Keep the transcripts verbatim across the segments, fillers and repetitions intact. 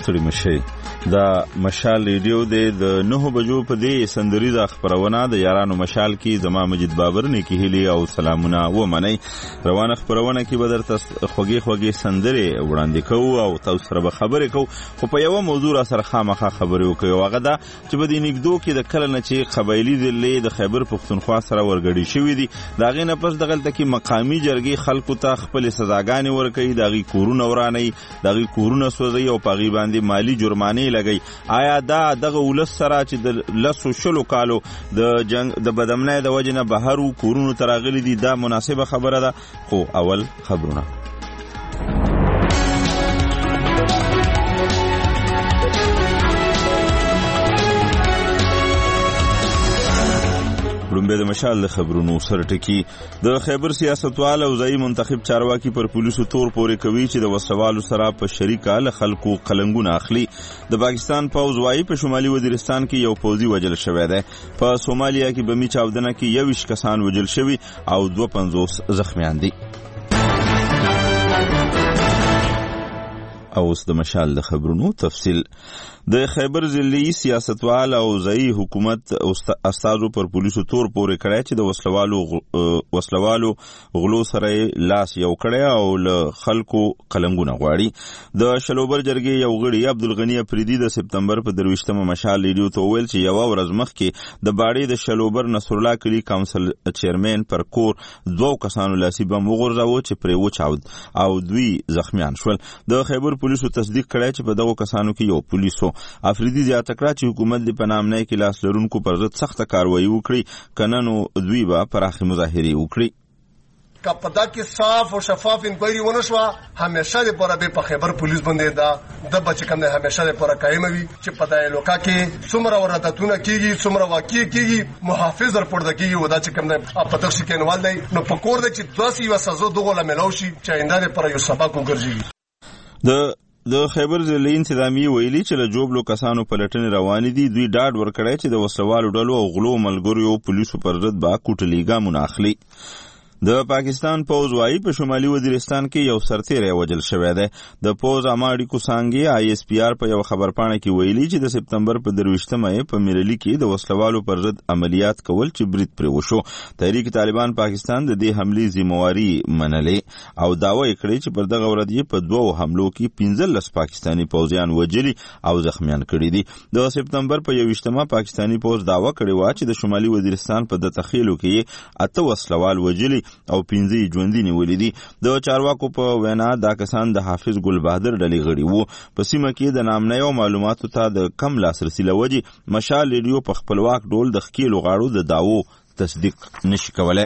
ستړي مشي. دا مشال ریډیو د نهو بجو په دې سندریزه خبرونه د یارانو مشال کې زما مجید بابر نه کې هلي او سلامونه و منی. روانه خبرونه کې به درته خوږی خوږی سندري وړاندې کوو او تاسو سره به خبرې کوو، خو په یو موضوع سره خامخا خبرې وکړو. هغه دا چې په دې نګدو کې د کله نه چې قبایلی دلې د خیبر پښتونخوا سره ورګړي شوې دي، دا غي نه پس دغلته کې مقامی جرګې خلکو ته خپل سزاګانې ورکړي، دغه کورونه وراني، دغه کورونه سوځي او پاغي باندې مالی جرمانه لګي. آیا دا دغه ولس سره چې د لسو شلو کالو د جنگ د بدامنۍ د وجنه بهر کورونو تراغلي دي دا مناسبه خبره ده؟ خو اول خبرونه لومبه د مشال خبرونو سره ټکی. د خیبر سیاستوال او ځای منتخب چارواکي پر پولیسو تور پورې کوي چې د وسوالو سره په شریکه له خلکو قلنګونه اخلي. د پاکستان پوز وايي په شمالي وزیرستان کې یو پوزي وجل شوی دی. په سومالیا کې بمی چاودنه کې یویش کسان وجل شوی او دوه پنځوس زخمیان دي. او اوس د مشال د خبرونو تفصیل. د خیبر ضلعي سیاستوال او ځای حکومت استادو پر پولیسو تور پورې کړی چې د وسلوالو وسلوالو غلو سره لاس یو کړی او له خلکو قلنګونه غواړي. د شلوبر جرګې یو غړي عبدالغنی افریدي د سپتمبر په درویشتمه مشال ریډیو ته وویل چې یوه ورځ مخکې د باړې د شلوبر نصرالله کلي کونسل چیرمن پر کور دوو کسانو لاسي بم وغورځاوه چې پرې وچاود او دوی زخمیان شول. د خیبر پولیسو تصدیق کړی چې په دغو کسانو کې یو پولیسو. افریدي زیاته کړه چې حکومت د پنامنۍ کې لاس لرونکو پر ضد سخته کاروایی وکړي، کنه نو دوی به پراخې مظاهرې وکړي. که پدا کې صاف او شفاف انکوایري ونه شوه همیشه لپاره به په خیبر پولیس باندې دا د بچ کم نه همیشه لپاره قائم وي چې پدا یې لوکا کې څومره وراتونه کیږي څومره واقع کیږي محافظ رپورټ کیږي ودا چې کم نه په تخصیص کې نوال دی نو په کور د چې دوسی وسازو دغه لملو شي چې آینده لپاره یو سبق وګرځي. د د خیبر ضلعي انتظامی ویلي چې له جوبلو کسانو پلټنې روانې دي. دوی ډاډ ورکړی چې د وسلوالو ډلو او غلو ملګریو پولیسو پر ضد به کوټلي ګامونه اخلي. د پاکستان پوز وايي په شمالي وزیرستان کې یو سرتیری وجل شوی دی. د پوز عامه اړیکو څانګې آی اس پی آر په یو خبرپاڼه کې ویلي چې د سپتمبر په درویشتمه یې په میرلي کې د وسلوالو پر ضد عملیات کول چې برید پرې وشو. تحریک طالبان پاکستان د دې حملې ذمہواري منلې او دعوه یې کړې چې پر دغه ورځ یې په دوو حملو کې پنځلس پاکستاني پوځیان وجلي او زخمیان کړي دي. د سپتمبر په یوویشتمه پاکستاني پوز دعوه کړې وه چې د شمالي وزیرستان په دتخیلو کې اته وسلوال وجلي او پنځه ژوندي نیولي دي. د چارواکو په وینا دا کسان د حافظ ګل بهادر ډلې غړي وو. په سیمه کې د نامنۍ او معلوماتو ته د کم لاسرسي له وجې مشال ریډیو په خپلواک ډول د ښکیلو غاړو د دعوو تصدیق نشي کولی.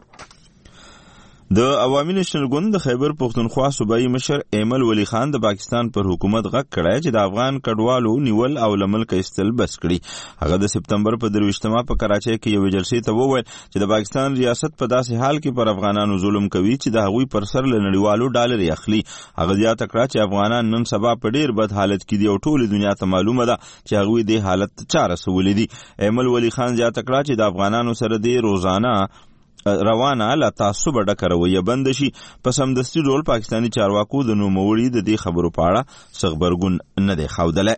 د عوامي نېشنل ګوند د خیبر پښتونخوا صوبایي مشر ایمل ولی خان د پاکستان پر حکومت غږ کړی چې د افغان کډوالو نیول او له ملکه ایستل بس کړي. هغه د سپتمبر په درویشتمه په کراچۍ کې یوې جلسې ته وویل چې د پاکستان ریاست په داسې حال کې پر افغانانو ظلم کوي چې د هغوی پر سر له نړیوالو ډالرې اخلي. هغه زیاته کړه چې افغانان نن سبا په ډیر بد حالت کې دي او ټولې دنیا ته معلومه ده چې هغوی دې حالت ته چا رسولي دي. ایمل ولی خان زیاته کړه چې د افغانانو سره دې روزانه روانه له تعصب ډکه رویه بند شي. په سمدستي ډول پاکستاني چارواکو د نوموړي د دې خبرو په اړه څه غبرګون نه دی ښودلی.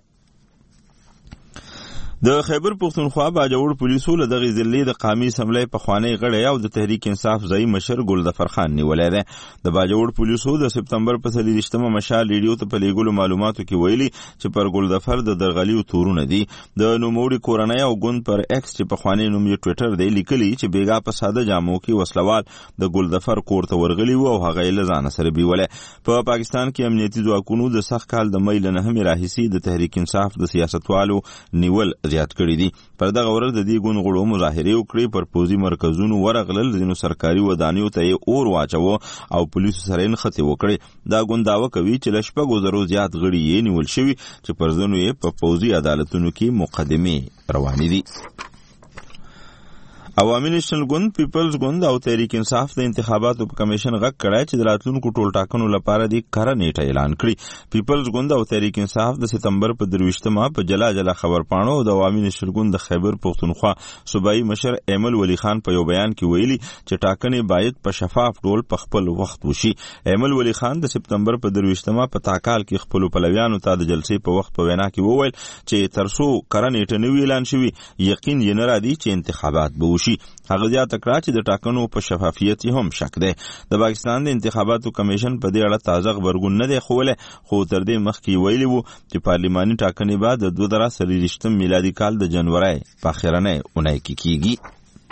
د خیبر پښتونخوا باجوړ پولیسو له دغې ضلعې د قامي اسمبلۍ پخوانی غړی او د تحریک انصاف ځایي مشر ګلظفر خان نیولی دی. د باجوړ پولیسو د سپتمبر په څلېرویشتمه مشال ریډیو ته په لیږلو معلوماتو کې ویلي چې پر ګلظفر د درغلیو تورونه دي. د نوموړي کورنۍ او ګوند پر ایکس چې پخوانی نوم یې ټویټر دی لیکلي چې بیګا په ساده جامو کې وسلوال د ګلظفر کور ته ورغلي وو او هغه یې له ځانه سره بیولی. په پاکستان کې امنیتي ځواکونو د سخت کال د مۍ له نهمې راهیسې د تحریک انصاف د سیاستوالو نیول زیات کړي دي. پر دغه ورځ د دې ګوند غړو مظاهرې وکړې، پر پوځي مرکزونو ورغلل، ځینو سرکاري ودانیو ته یې اور واچوه او پولیسو سره یې نښتې وکړې. دا ګوند دعوه کوي چې له شپږو زرو زیات غړي یې نیول شوي چې پر ځینو یې په پوځي عدالتونو کې مقدمې روانې دي. عوامي نېشنل ګوند، پیپلز ګوند او تحریک انصاف د انتخاباتو په کمیشن غږ کړی چې د راتلونکو ټول ټاکنو لپاره د کره نیټه اعلان کړي. پیپلز ګوند او تحریک انصاف د سپتمبر په درویشتمه په جلا جلا خبرپاڼو او د عوامي نېشنل ګوند د خیبر پښتونخوا صوبایي مشر ایمل ولی خان په یو بیان کې ویلي چې ټاکنې باید په شفاف ډول په خپل وخت وشي. ایمل ولی خان د سپتمبر په درویشتمه په تاکال کې خپل پلویانو ته د جلسې په وخت په وینا کې وویل چې ترڅو کره نیټه نه وي اعلان شوي یقین یې نه راځي چې انتخابات به وشي. هغه زیاته کړه چې د ټاکنو په شفافیت هم شک دی. د پاکستان د انتخاباتو کمیشن په دې اړه تازه خبرګون نه دی ښوولی، خو تر دې مخکې ویلي وو چې پارلماني ټاکنې به د دوه زره څلوېښتم میلادي کال د جنورۍ په اخرنۍ اونۍ کې کیږي.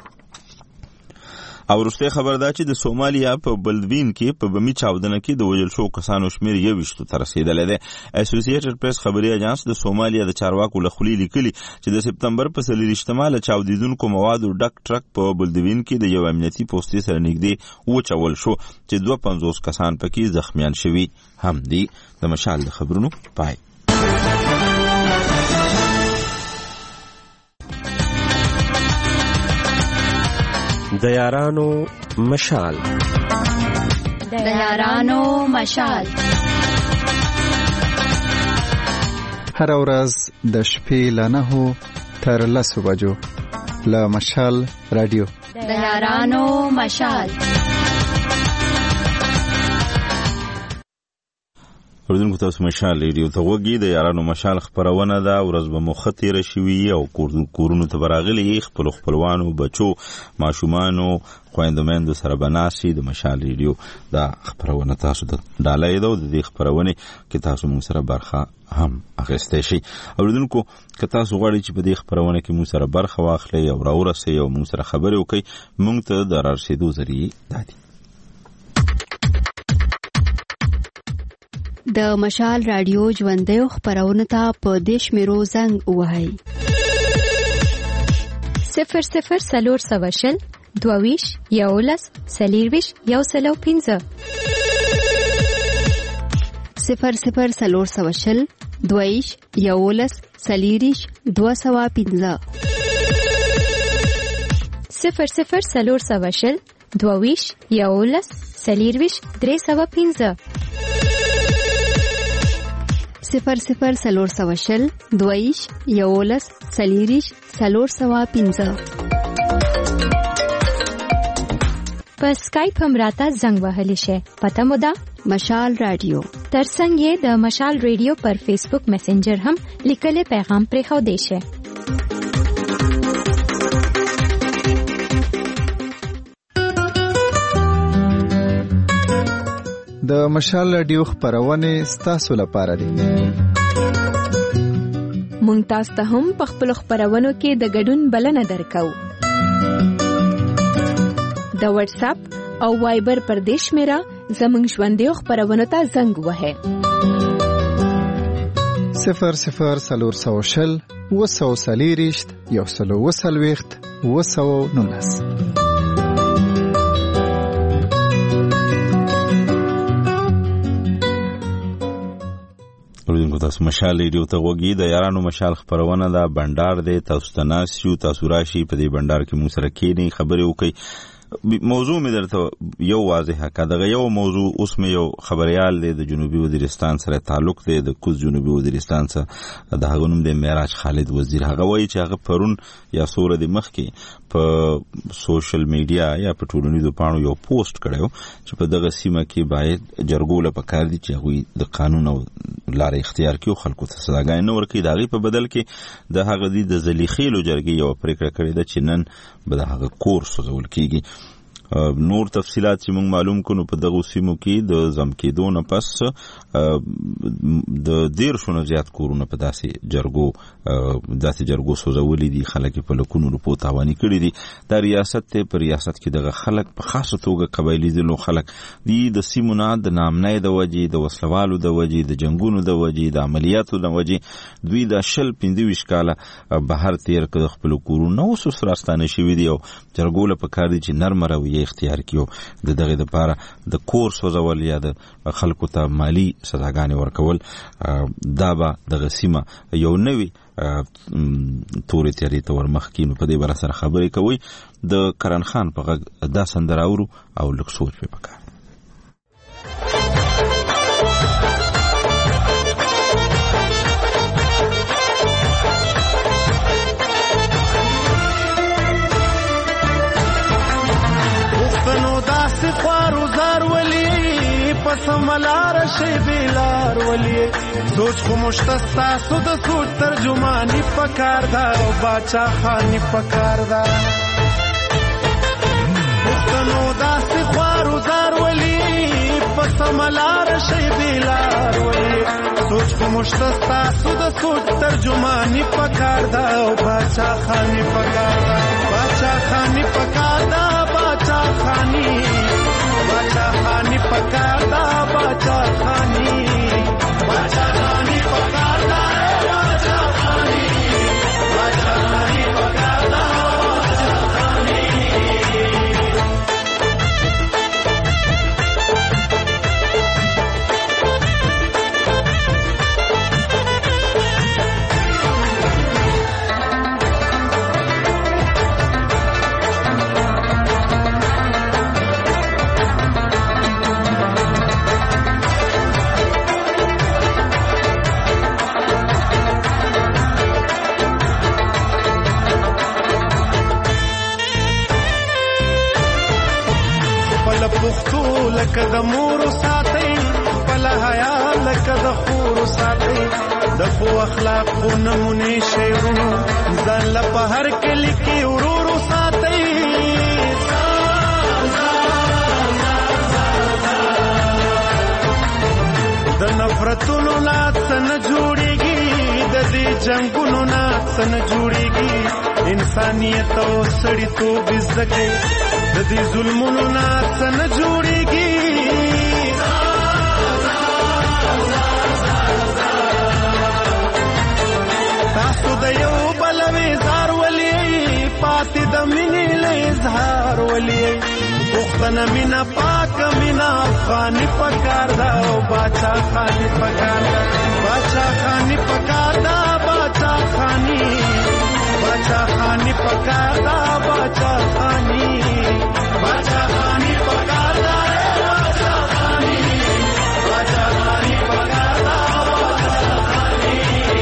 او وروستی خبر دا چې د سومالیا په بلدوین کې په بمي چاودنه کې د وژل شوو کسانو شمېر یوویشتو ته رسېدلی دی. اسوسییټډ پریس خبري اجانس د سومالیا د چارواکو له خولې لیکلي چې د سپتمبر په څلوېښتمه له چاودېدونکو موادو ډک ټرک په بلدوین کې د یو امنیتي پوستې سره نږدې وچول شو چې دوه پنځوس کسان پکې زخمیان شوي هم دي. د مشال د خبرونو پای. د یارانو مشال د یارانو مشال هر ورځ د شپې له نهو تر لسو بجو له مشال رادیو د یارانو مشال. اوریدونکو تاسو مشال ریډیو ته وګورئ. د یارانو مشال خبرونه ده. ورځ به مو ښه تېره شوي او کورونو ته به راغلي خپلو خپلوانو بچو ماشومانو خویندو میندو سره به ناست د مشال ریډیو دا خبرونه تاسو ته ډالۍ ده او د دې خبرونې کې تاسو موږ سره برخه هم اخیستی شي. اوریدونکو که تاسو غواړئ چې په دې خبرونه کې موږ سره برخه واخلئ او راورسئ او موږ سره خبرې وکړئ، موږ ته د رارسېدو ذریعې دا دي: د مشال رادیو ژوندیو خبرونه ته په دې شمیرو زنګ ووهئ: صفر صفر څلور سوه شل دوه ویشت یولس څلېرویشت یو سل او پنځه صفر صفر څلور سوه شل دوه ویشت یولس څلېرویشت دوه سوه پنځه صفر صفر څلور سوه شل دوه ویشت یولس څلېرویشت درې سوه پنځه صفر صفر څلور سوه شل دوه ویشت یولس څلېرویشت څلور سوه پنځه. په سکایپ هم راته زنګ وهلی شي. پته مو ده مشال رادیو. ترڅنګ یې د مشال رادیو پر فیسبوک میسنجر هم لیکلی پیغام پرېښودی شي. د مشال رادیو خبرونه ستاسو لپاره دي. مونږ تاسو ته هم په خپل خبرونو کې د ګډون بلنه درکو. د واتس اپ او وایبر پر دې شمیره زموږ ژوندیو خبرونو ته زنګ وهئ: صفر صفر څلور سوه شل اووه سوه څلېرویشت یو سل او اووه څلوېښت اووه سوه نولس. اوریدونکو تاسو مشال ریډیو ته وګورئ. د یارانو مشال خبرونه ده. بندر دی، تاسو ته ناست یو، تاسو راشئ په دې بندر کې موږ سره کښېنئ، خبرې وکړئ. موضوع مې درته یو واضحه که دغه یو موضوع اوس مې یو خبریال دی د جنوبي وزیرستان سره تعلق دی، د کوز جنوبي وزیرستان سره، د هغه نوم دی معراج خالد وزیر. هغه وایي چې هغه پرون یا څو ورځې مخکې په سوشل میډیا یا په ټولنیزو پاڼو یو پوسټ کړی چې په دغه سیمه کې باید جرګو له پکار دي چې هغوی د قانون او لارې اختیار کړي او خلکو ته سزاګانې نه ورکوي. د هغې په بدل کې د هغه دی د زلیخیلو جرګې یوه پرېکړه کړې ده چې نن به د هغه کور سوځول کېږي. نور تفصیلات چې موږ معلوم کړو په دغه سیمو کې د ضم کېدو نه پس د دیرشو نه زیات کورونه په داسې جرګو داسې جرګو سوځولي دي. خلک په لکونو روپو تاواني کړي دي. دا ریاست دی، په ریاست کې دغه خلک په خاصه توګه قبایلي ضلعو خلک دي. د سیمو نه د نامنۍ د وجې، د وسلوالو د وجې، د جنګونو د وجې، د عملیاتو د وجې دوی د شل پنځه ویشت کاله بهر تیر کړ د خپلو کورونو، اوس اوس راستانه شوي دي او جرګو له پکار دي چې نرمه رویه اختیار کیو د دغه لپاره د کور سوځول یا د خلکو ته مالی سزاګانې ورکول. دا به دغه سیمه یو نوی تورې تیارې ته ورمخ کینو. په دې باره سره خبرې کوي د کرن خان په غږ دا سندره اورو او لږ سوچ پې پکار. سملار شی بیلار ولی سوچ خو مشتستا سو د سوچ ترجمانی پکار دا او باچا خانی پکار دا پختنو داسی خوارو دار ولی پسملار شی بیلار ولی سوچ خو مشتستا سو د سوچ ترجمانی پکار دا او باچا خانی پکار دا باچا خانی پکار دا باچا خانی باچا خانی پکاردا باچا خانی باچا خانی پکاردا باچا خانی باچا خانی پکاردا باچا خانی. لکه د مور ساتي بل حیا لکه د خور ساتي د خو اخلاق خو نمونه شیرونو ځان له په هر کلی کې ورور ساتي د نفرتونو لات نه جوړيږي د دې جنگونو لات نه جوړيږي انسانيت او سړیتوب زکه د دې ظلمونو لات نه جوړيږي تاسو د یو بل وزار ولي پاتې د مینې له اظهار ولي پختنه مینا پاک مینا افغانی پکار دا او باچا خانی پکار دا باچا خانی پکار دا باچا خانی باچا خانی پکار دا باچا خانی باچا خانی پکار دا باچا خانی باچا خانی پکار دا باچا خانی.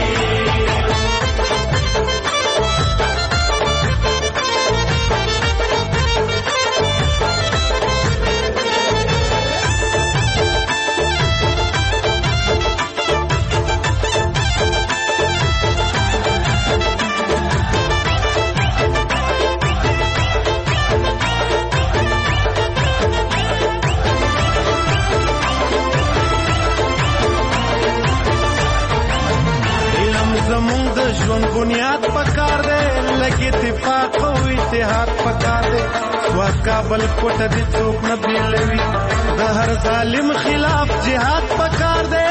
ژوند بنیاد پکار دے لگی اتفاق او اتحاد پکار دے سواد کابل کوټ دې څوک نه بیلوي د هر ظالم خلاف جهاد پکار دے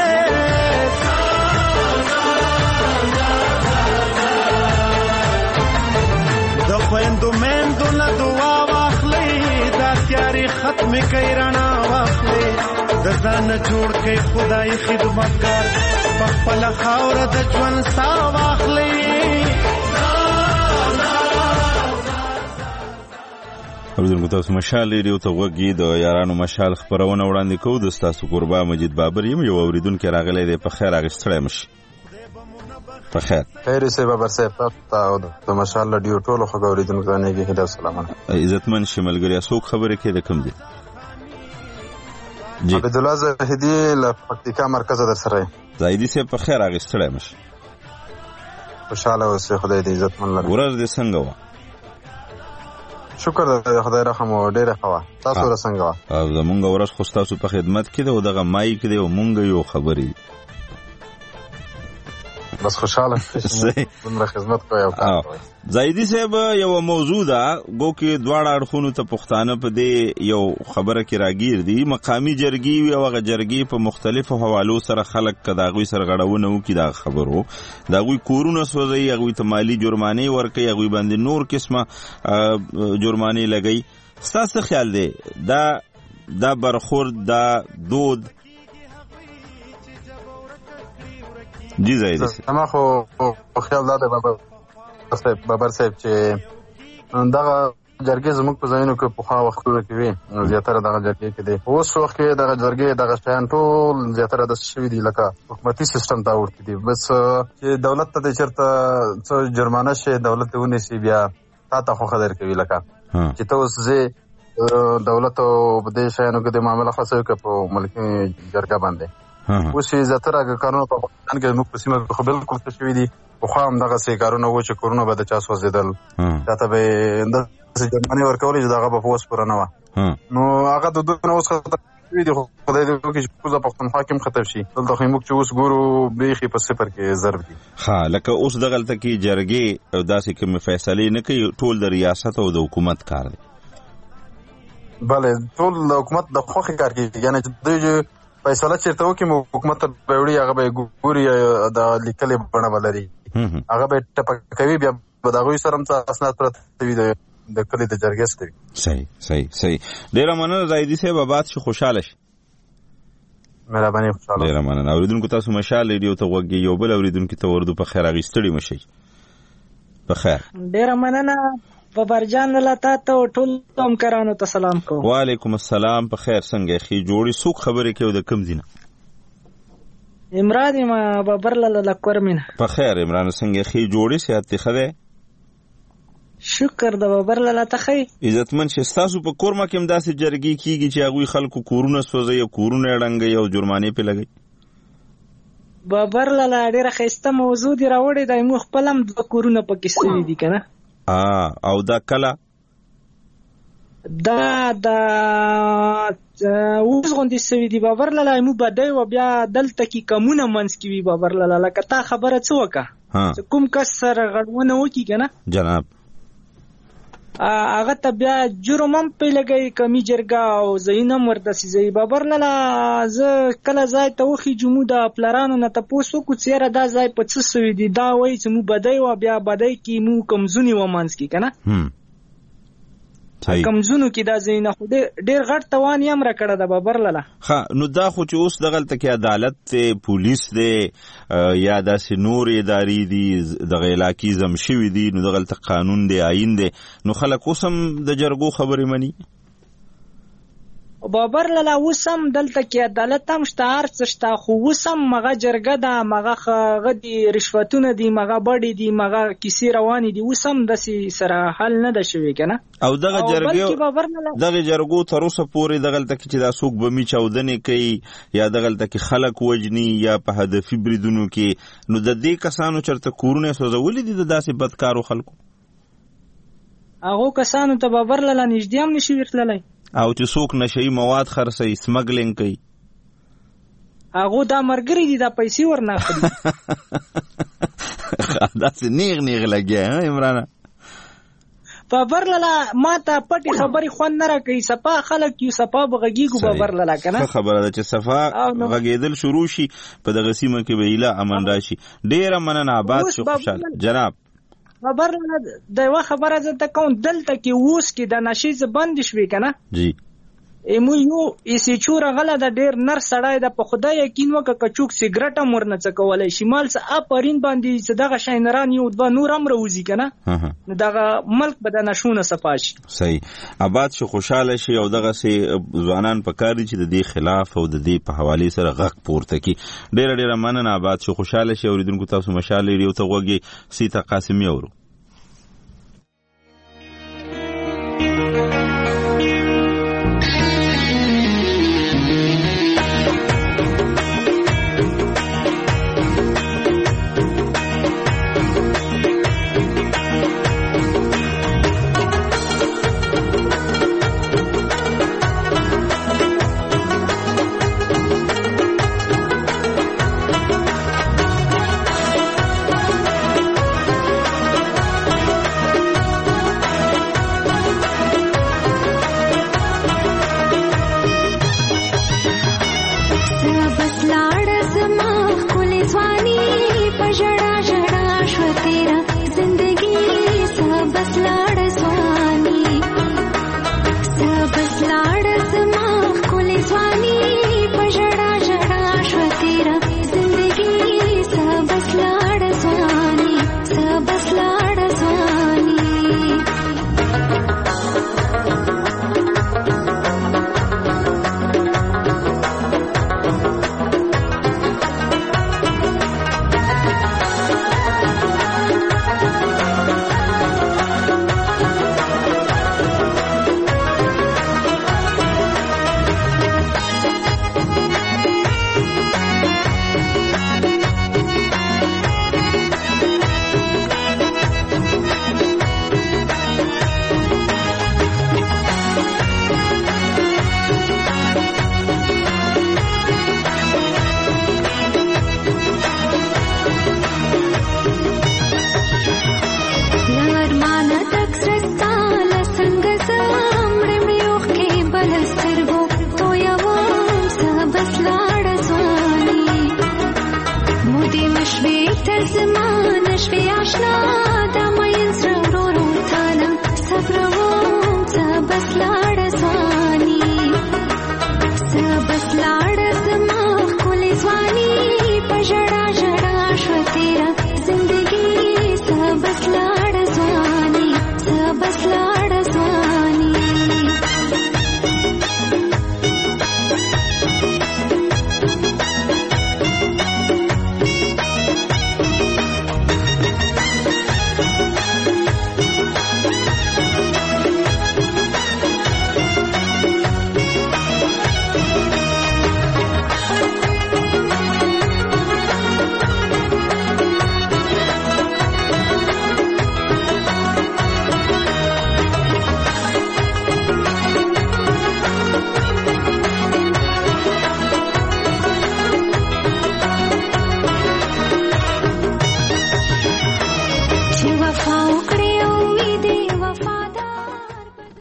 د خويندو مېندو نه دعا واخلې دا تیاری ختم کړي رڼا واخلې د ځان جوړ کړي خدای خدمتګار خپل خاور د ژوند ساه واخلې. اوریدونکو تاسو مشال ریډیو ته وګورئ د یارانو مشال خبرونه وړاندې کوو د تاسو قربا مجید بابر یم یو اوریدونکو راغلی دی په خیر اغستړی مشي په خیر خیر سه بابر صاحب تاسو د مشال ریډیو ټولو خبرو اوریدونکو نه کې هدا سلامونه عزتمن شملګری اسوک خبره کې د کم دی جی عبد الله زاهدی له پکتیکا مرکز در سره زاهدی صاحب په خیر اغستړی مشي خوشاله اوسه خدای دې عزت من لري ورځ دې څنګه و شکر دې خدای رحم او ډېر خوا تاسو را څنګه و زمونږ ورځ خو تاسو په خدمت کې او دغه مایک دی او مونږ یو خبري بس خوشاله دومره خدمت کوي او زاهدی صاحب یو موضوع ده گو کې دواړه اړخونو ته پښتانه په دې یو خبره کې راګیر دي مقامی جرګي او هغه جرګي په مختلفو حوالو سره خلک کداغوي سرغړونه وکي دا خبرو داغوي کورونه سوځي هغه ته مالی جرمانه ورکي هغه باندې نور قسمه جرمانه لګي ستاسو خیال دی دا دا برخورد دا دود جی زاید ما خو خیال دا بابر صاحب بابر صاحب چې دغه جرګې زموږ په ځایونو کې پخوا وختونو کې وي زیاتره دغه جرګې کې دي. اوس وخت کې دغه جرګې دغه شیان ټول زیاتره داسې شوي دي لکه حکومتي سیسټم ته اوړتي دي. بس چې دولت ته د چېرته څه جرمانه شي دولت دې ونیسي بیا تا ته خوښه درکوي لکه چې ته اوس ځې دولت او په دې شیانو کې د معامله خاصه وکړه په ملکي جرګه باندې. اوس یې زیاتره کارونه په افغانستان کې زموږ په سیمه کې خو بالکل څه شوي دي. پخوا هم دغسې کارونه وو چې کورونه به د چا سوځېدل چاته به یې جرمانې ورکولې چې دغه به په اوس پوره نه وه. نو هغه دودونه اوس ختم شوي دي. خو خدای دې وکړي چې پوزه پښتونخوا کې هم ختم شي. دلته خو موږ چې اوس ګورو بیخي په صفر کې ضرب دي. ښه لکه اوس دغلته کې جرګې او داسې کومې فیصلې نه کوي ټول د ریاست او د حکومت کار دی. بله ټول د حکومت د خوښې کار کوي. یعنې چې دوی فیصله چېرته وکړي حکومت ته به وړي هغه به یې ګوري د لیکلې بڼه به لري هغه به یې ټپه کوي بیا به د هغوی سره هم څه اسناد پرته وي د کلي د جرګې ستوي. صحیح صحیح صحیح. ډېره مننه زاهدي صاحب آباد شي خوشحاله شي. مهرباني خوشحاله. ډېره مننه. اورېدونکو تاسو مشال ریډیو ته غوږ یو بل اورېدونکي ته وردو په خیر هغې ستړي مه شئ. په خیر. ډېره مننه بابرجان لاله تا ته ټول همکارانو ته سلام کوم. وعلیکم السلام. په خیر څنګه ښې جوړې څوک خبرې کوي د کوم ځای نه؟ عمران یم بابر لاله له کورمینه. په خیر عمران څنګه ښې جوړې صحت دې ښه دی؟ شکر د بابر لاله ته ښه. عزتمن چې ستاسو په کورمه کې هم داسې جرګې کېږي چې هغوی خلکو کورونه سوځوي او کورونه یې ړنګوي او جرمانې پرې لګوي؟ بابر لاله ډېره ښایسته موضوع دې راوړې ده. موږ خپل هم دوه کورونه پکې سوي دي که نه. او دا کله دا دا اوس غوندې سوي دي بابر لاله. موږ بدی و بیا دلته کې کمونه منځ کې وي بابر لاله. لکه تا خبره څه وکړه چې کوم کس سره غړونه وکړي که نه جناب هغه ته بیا جرم هم پې لګوي کمي جرګه او ځایونه هم ورته ځي. بابر لاله زه کله ځای ته وخېږو موږ د پلرانو نه تپوس وکړو چې یاره دا ځای په څه سوي دي. دا وایي چې موږ بدی وه بیا بدی کې موږ کمزونې وه منځ کې که نه کمزونو کې دا ځایونه خو ډېر غټ توان یې هم راکړه ده بابر لاله. ښه نو دا خو چې اوس دغلته کې عدالت دی پولیس دی یا داسې نور ادارې دي دغه علاقې زم شوي دي نو دغلته قانون دی آیین دی نو خلک اوس هم د جرګو خبرې مني؟ بابر لاله اوس هم دلته کې عدالت هم شته هر څه شته خو اوس هم مغه جرګه ده مغه هغه دي رشوتونه دي مغه بډې دي مغه کیسې روانې دي. اوس هم داسې سره حل نه ده شوی که نه. او دغه جرګې دغه جرګو تر اوسه پورې دغلته کې چې دا څوک بمي چاودنې کوي یا دغلته کې خلک وژني یا په هدفي بریدونو کې نو د دې کسانو چېرته کورونه یې سوځولي دي د داسې بدکارو خلکو؟ هغو کسانو ته بابر لاله نږدې هم نشي ورتللی. او چې څوک نشهیي مواد خرڅوي سمګلینګ کوي هغو دا ملګري دي دا پیسې ورنه اخلي. داسې نیغ نیغ لګیا عمرانه. بابر لاله ما ته پټې خبرې خوند نه راکوي. صفا خلک یو صفا به غږېږو بابر لاله که نه. ښه خبره ده چې صفا غږېدل شروع شي په دغه سیمه کې به ایله امن راشي. ډېره مننه آباد شو خوشحاله جناب. خبر د یوه خبره زه ته کوم دلته کې اوس کې د نشې زه بندې شوې که نه جی مو یو ایسیچو راغله د ډېر نر سړی ده په خدای یقین وکړه که څوک سګرټ هم ورنه څه کولی شي مال څه آفرین باندې چې دغه شاینران یو دوه نور هم راوځي که نه نو دغه ملک به د نشو نه صفا شي. صحیح آباد شي خوشحاله شي او دغسې ځوانان پکار دي چې د دې خلاف او د دې په حوالې سره غږ پورته کړي. ډېره ډېره مننه آباد شي خوشحاله شي. اورېدونکو تاسو مشال ریډیو ته غوږ یې سیته قاسمي اورو.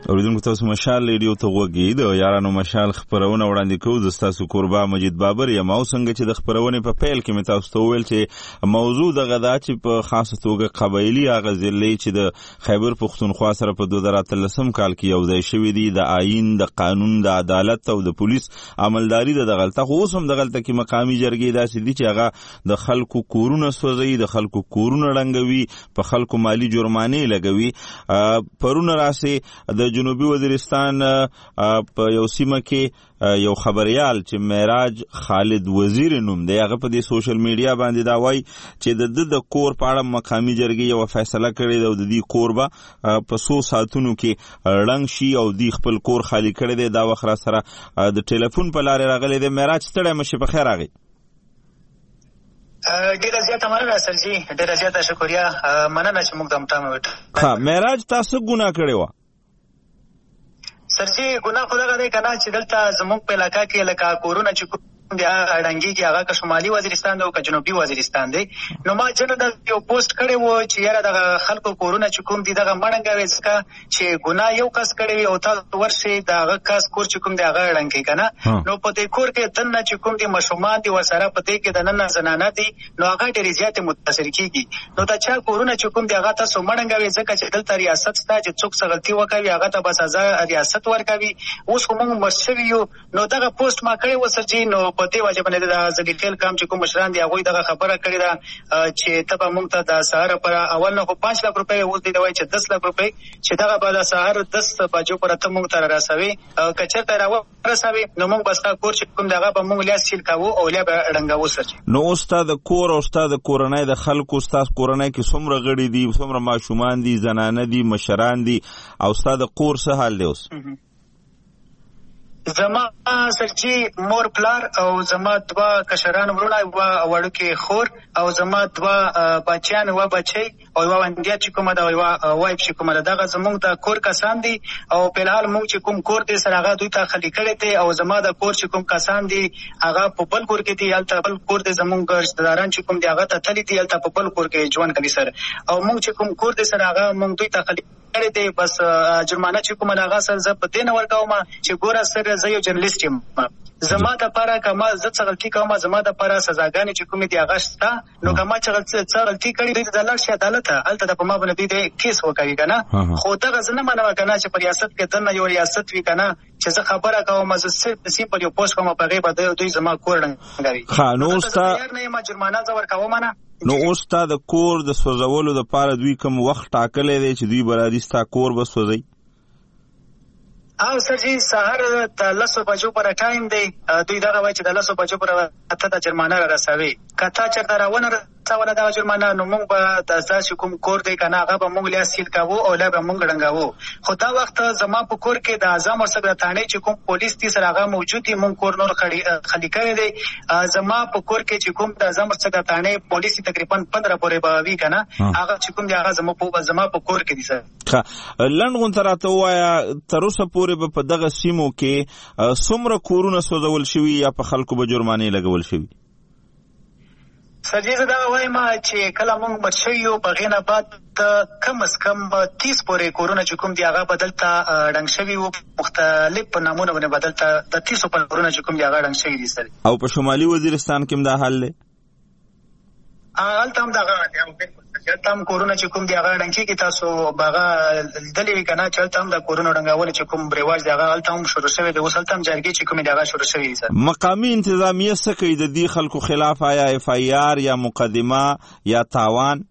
اوریدونکو تاسو مشال ریډیو ته وګورئ. د یارانو مشال خبرونه وړاندې کوو. د تاسو قربا مجید بابر یم او څنګه چې د خبرونه په پیل کې مې تاسو ته ویل چې موضوع د غدا چې په خاصه توګه قبایلی اغازلې چې د خیبر پختونخوا سره په دوه زره اتلسم کال کې یو ځای شوې دي د آئین د قانون د عدالت او د پولیس عملداري د غلطه خو اوس هم د غلطه کې مقامی جرګې داسې دي چې هغه د خلکو کورونه سوځي د خلکو کورونه رنګوي په خلکو مالی جرمانه لګوي. پرونه راسي د جنوبي وزیرستان په یو سیمه کې یو خبريال چې معراج خالد وزیر نوم دی هغه په دې سوشل میډیا باندې دا وایي چې د د کور په اړه مقامی جرګې یو فیصله کړې ده او د دې کور به په څو ساعتونو کې رنګ شي او د خپل کور خالی کړی دی. دا وخت را سره د ټلیفون په لارې راغلی دی. معراج ستړی مشه په خیر راغی. ډیره زیاته مننه سرجی, ډیره زیاته شکریا مننه چې موږ دم تام وټ. ها معراج تاسو ګناه کړی و سرجی؟ ګناه خو دغه دی کنه چې دلته زموږ په علاقه کې لکه کورونه چې د اډنګي کې هغه که شمالي وزیرستان دی او که جنوبي وزیرستان دی. نو ما جن د یو پوسټ کړی و چې یاره دغه خلکو کورونه چې کوم دي دغه مړنګوي ځکه چې ګناه یو کس کړی وي او تاسو ورشي دغه کس کور چې کوم دی هغه اډنګي کنه. نو په دې کور کې دنه چې کوم دي مشومان دي ورسره په دې کې د نن زنانه دي نو هغه ډېرې زیاتې متاثر کیږي. نو دا چا کورونه چې کوم دی هغه تاسو مړنګوي ځکه چې دلته ریاست شته چې څوک څه غلطي وکړي هغه ته به سزا ریاست ورکوي. اوس خو موږ مشوي یو. نو دغه پوسټ ما کړی و سرجي. نو په دې وجه باندې د ځګیخیل کام چې کوم مشران دي هغه دغه خبره کړې ده چې ته به موږ ته د سهار پر اول نه خو پانچ لک روپۍ اوس دی وایي چې دس لک روپۍ چې دغه به د سهار دس بجو پر ته موږ ته راسوي. که چېرته راورسوي نو موږ به ستا کور چې کوم دغه به موږ لیا سیل کوو او لیا به ړنګوو. سرجي نو اوس ستا د کور او ستا د کورنۍ د خلکو ستاسو کورنۍ کې څومره غړي دي, څومره ماشومان دي, زنانه دي, مشران دي او ستا د کور څه حال دی اوس؟ زما سرچی مور پلار او زما دوا کشران ورونه و وړوکې خور او زما دوا بچیان و بچي او یو اندیا چې کومه دا یو وایف چې کومه دغه زموږ د کور کسان دي او په الحال موږ چې کوم کور دي سره هغه دوی ته خلی کړي دي او زما د کور چې کوم کسان دي هغه په بل کور کې دي هلته بل کور دي زموږ رشتہداران چې کوم دي هغه ته تللی دي هلته په بل کور کې ژوند کوي سره او موږ چې کوم کور دي سره هغه موږ دوی ته خلی کړي دي. بس جرمانه چې کومه هغه سره زه په دې نه ورکوم چې ګوره سره زه یو جرنالست یم. زما د پاره کما زه څه غلطي کوم زما د پاره سزاګانې چې کومې دي هغه شته. نو کما چې څه غلطي کړې دي د لړ شي عدالت هلته د په ما باندې دې کیس وکړي کنه. خو دغه زه نه منم کنه چې په ریاست کې دنه یو ریاست وي کنه چې زه خبره کوم زه صرف سیمپل یو پوسټ کوم په غیبه د دوی زما کور ړنګوي. ها نو ستا نه ما جرمانه زه ورکوم نه. نو اوس تا د کور د سوځولو د پاره دوی کوم وخت ټاکلې دی چې دوی برادي ستا کور به سوځي؟ او سرجی سهار د لسو بجو پر ټایم دی دوی دغه وایي چې د لسو بجو پر ته د جرمانه رسوي. کته چېرته راونه رسوله دغه جرمانه نو موږ به د داسې کوم کور دی که نه هغه به موږ لیا سیل کوو او لیا به موږ ړنګوو. خو دا وخت زما په کور کې د اعظم ورڅخه تانې چې کوم پولیس دي سره هغه موجود دي موږ کور نور خالي کړی دی. زما په کور کې چې کوم د اعظم ورڅخه تانې پولیس تقریبا پندره پورې به وي که نه هغه چې کوم دی هغه زما په زما په کور کې دي. سر لنډ غونته راته ووایه تر اوسه پورې په دغه سیمو کې څومره کورونه سوځول شوي یا په خلکو به جرمانې لګول شوي؟ سرجي زه دغه وایم چې کله موږ مړ شوي یو په هغې نه بعد کم از کم تیس پورې کورونه چې کوم دي هغه به دلته ړنګ شوي وو. مختلف په نامونه باندې به دلته د تیسو په کورونه چې کوم دي هغه ړنګ شوي دي. سر او په شمالي وزیرستان کې هم دا حال دی؟ هلته هم دغه بالکل هلته هم کورونه چې کوم دي هغه ړنګ کېږي. تاسو به هغه لیدلې وي که نه چې هلته هم د کورونو ړنګول چې کوم رواج دی هغه هلته هم شروع شوی دی. اوس هلته هم جرګې چې کومې دي هغه شروع شوي دي. سر مقامي انتظامیه څه کوي د دې خلکو خلاف؟ آیا اف آی آر یا مقدمه یا تاوان؟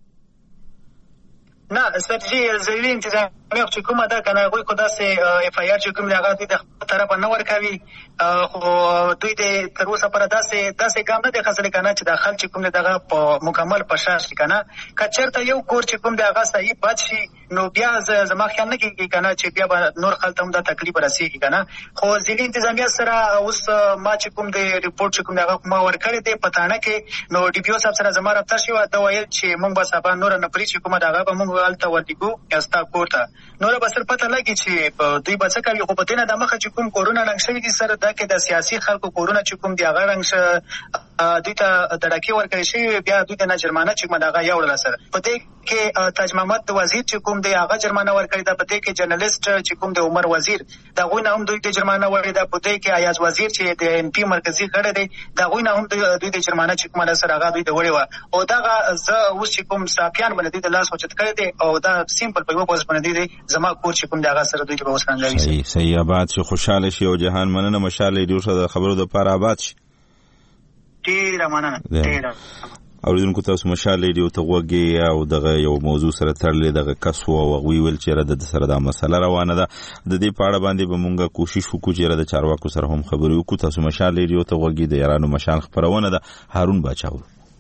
نه سرجي ضروري انتظامیه چې کومه ده که نه هغوی خو داسې اف آی آر چې کوم دی هغه دوی د خپل طرفه نه ورکوي. خو دوی د تر اوسه پوره داسې داسې ګام نه دی اخیستلی که نه چې دا خلک چې کوم دی دغه په مکمل په شا شي که نه. که چېرته یو کور چې کوم دی هغه صحیح بد شي نو بیا زما خیال نه کېږي که نه چې بیا به نور خلک ته هم دا تکلیف رسېږي که نه. خو ضلعي انتظامیه سره اوس ما چې کوم دی ریپورټ چې کوم دی هغه ما ورکړی دی په تاڼه کې. نو ډي پي او صاحب سره زما رابطه شوې وه. ده ویل چې موږ به سبا نوره نفري چې کومه ده هغه به موږ هلته ورلیږو ستا کور ته. نور به سر پته لګي چې دوی به څه کوي. خو په دې نه د مخه چې کوم کورونه رنګ شوي دي سره دا کې د سیاسي خلکو کورونه چې کوم دي هغه رنګ شه دوی ته دړکې ورکړی شوي، بیا دوی ته نه جرمانه چې کومه د هغه یوړله سره. په دې کې تاج محمد وزیر چې کوم دی هغه جرمانه ورکړې ده. په دې کې جرنالیست چې کوم دی عمر وزیر د هغوی نه هم دوی ته جرمانه ورکړې ده. په دې کې ایاز وزیر چې د ایم پي مرکزي غړی دی د هغوی نه هم دوی ته جرمانه چې کومه ده سره هغه دوی ته وړې وه. او دغه زه اوس چې کوم صحافیان باندې دوی د لاس اوچت کړی دی او دا سیمپل په یوه پوسټ باندې دی زما کور چې کوم دی هغه سره دوی ته به اوس رنګوي. صحیح صحیح آباد شي، خوشحاله شي او جهان مننه. مشال ریډیو سره د خبرو دپاره آباد شي. ډېره مننه ډېره. اوریدونکو تاسو مشال ریډیو ته غوږی او دغه یو موضوع سره تړلې دغه کس و او هغوی ویل چې د سره دا مسله روانه ده. د دې په اړه باندې به مونږ کوشش وکړو چې د چارواکو سره هم خبرې وکړو. تاسو مشال ریډیو ته غوږی، د یارانو مشال خپرونه ده. هارون باچاو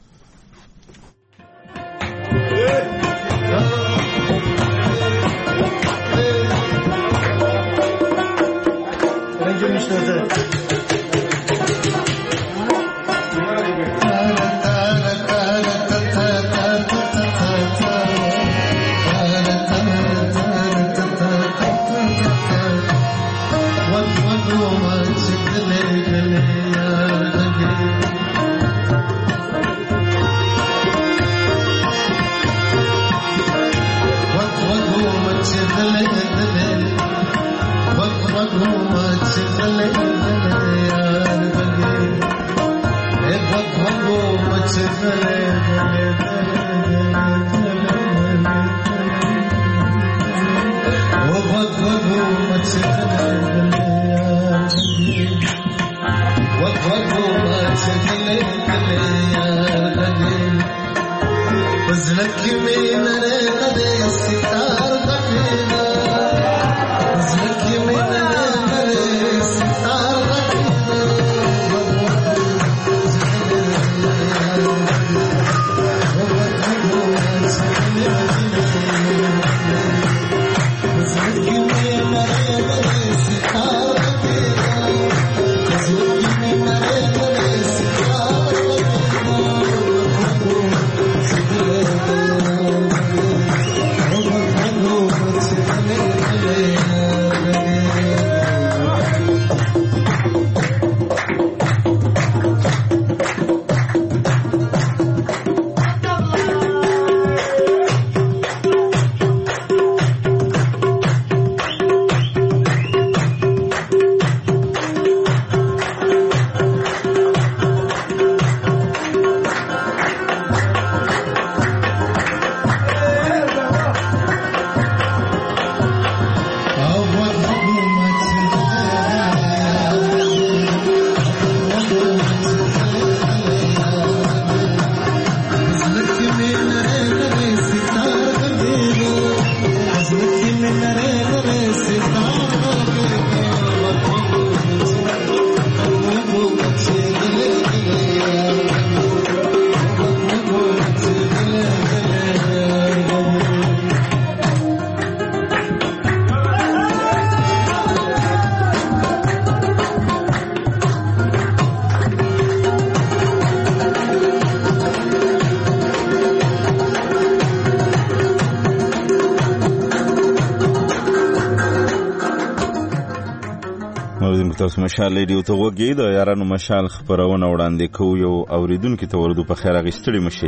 تاسو مشال ریډیو ته وګورئ. د یارانو مشال خبرونه وړاندې کوو. یو اوریدونکو ته ورته په خیر اغستړي مشي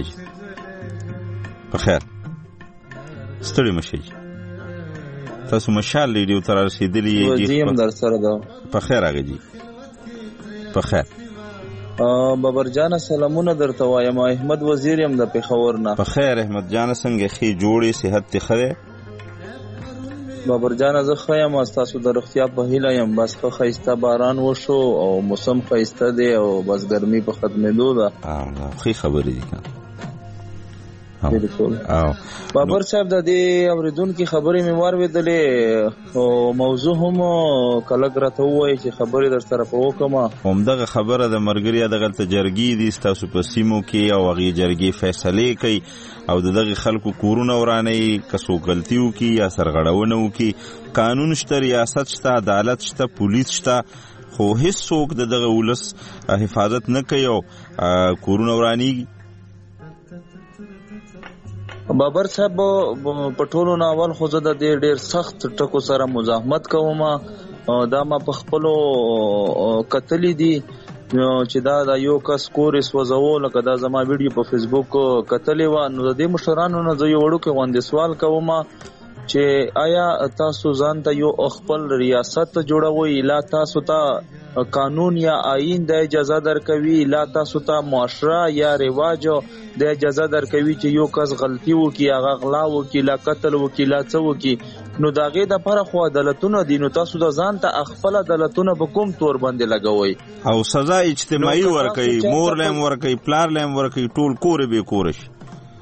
په خیر ستړي مشي. تاسو مشال ریډیو ته رسیدلی یې وزیم در سره ده. په خیر اغجی په خیر. بابر جان سلامونه درته وایم. احمد وزیر يم د پیښور نه. په خیر احمد جان څنګه خې جوړې صحت ته خره؟ بابر جان زه خیم تاسو د روغتیا په هیله یم. بس خو خیسته باران وشو او موسم خیسته دی او بس ګرمي په ختمېدو ده. اه خې خبرې دي کنه. بالکل. بابر صاحب د دې اوریدونکو خبرې مې واورېدلې او موضوع هم کلک راته وایي چې خبرې در سره په وکمه. همدغه خبره د مرګریا دغه جرګې دي تاسو په سیمو کې او هغه جرګې فیصله کوي او دغه خلکو کورونه ورانه کسو غلطیو کی یا سرغړونه وکي. قانون شته، ریاست شته، عدالت شته، پولیس شته، خو هیڅ څوک دغه ولس حفاظت نه کوي او کورونه ورانه. بابر صاحب په ټولو نه اول خو زه د دې ډېر سخت ټکو سره مزاحمت کوم. دا ما په خپلو کتلی دي چې دا د یو کس کور سوځو، لکه دا زما ویډیو په فیسبوک کتلی و. نو د دې مشرانو نه زه یو وړوکی غوندې سوال کوم چې آیا تاسو ځان ته یو خپل ریاست جوړوئ، لا تاسو ته قانون یا آئین د اجازه درکوي، لا تاسو ته معاشره یا رواج د اجازه درکوي چې یو کس غلطي وکړي، هغه غلا وکړي، لا قتل وکړي، لا څه وکړي، نو د هغې دپاره خو عدالتونه دي. نو تاسو د ځان ته خپل عدالتونه په کوم تور باندې لګوئ او سزا اجتماعي ورکوي، مور له هم ورکوي، پلار له هم ورکوي، ټول کور به کور شي.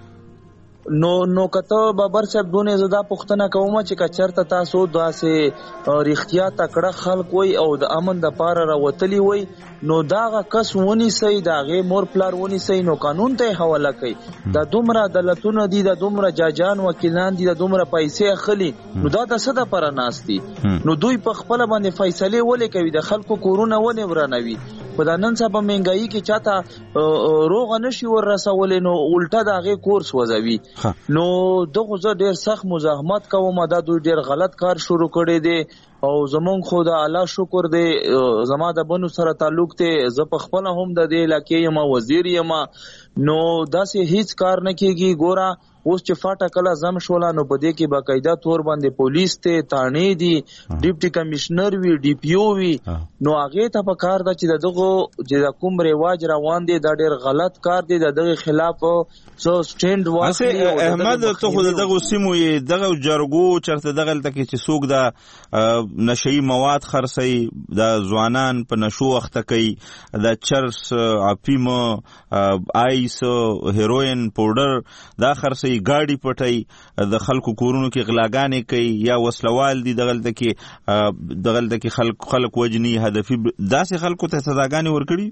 نو نو کته بابر صاحب دونه زدا پښتنه کوم چې کچرته تاسو داسې ریختیا تکړه خلک وي او د امن د پاره راوتلی وي، نو داغه کس ونی سي، داغه مور پلار ونی سي، نو قانون ته حواله کوي. د دومره عدالتونه دي، د دومره جاجان وکیلان دي، د دومره پیسې اخلي، نو دا د څه د پاره ناستي؟ نو دوی په خپل باندې فیصله ولې کوي؟ د خلکو کورونه ونه ورانوي. په دا نن سبا مهنګایي کې چاته روغ نشي ور رسولې، نو الټا داغه کورس وځوي. نو دغه زه ډیر سخت مزاحمت کوم. دا دوی ډیر غلط کار شروع کړی دی او زمونږ خو د الله شکر دی، زما د بنو سره تعلق دی، زه په خپل هم د دې علاقې یم وزیر یم، نو داسې هیڅ کار نه کیږي. ګوره اوس چې فاټه کله زم شوله، نو په دې کې باقاعده تور باندې پولیس ته تانې دي، ډیپټي کمشنر وي، ډي پی او وي، نو هغې ته په کار ده چې دغه چې د کوم رواج روان دی دا ډېر غلط کار دی، د دغه خلاف څو سټینډ واخلي. احمد ته خو دغه سیمو یې دغه جرګو چرته دغه لته کې چې څوک د نشئی مواد خرڅي، د ځوانان په نشو اخته کوي، د چرس، افیم، آیس، هیروین پاوډر دا خرڅي، ګاډي پټي، د خلکو کورونو کې غلاګانې کوي، یا وسلوال دي دغلته کې دغلته کې خلک خلک وجني هدفي، داسې خلکو ته سزاګانې ورکړي.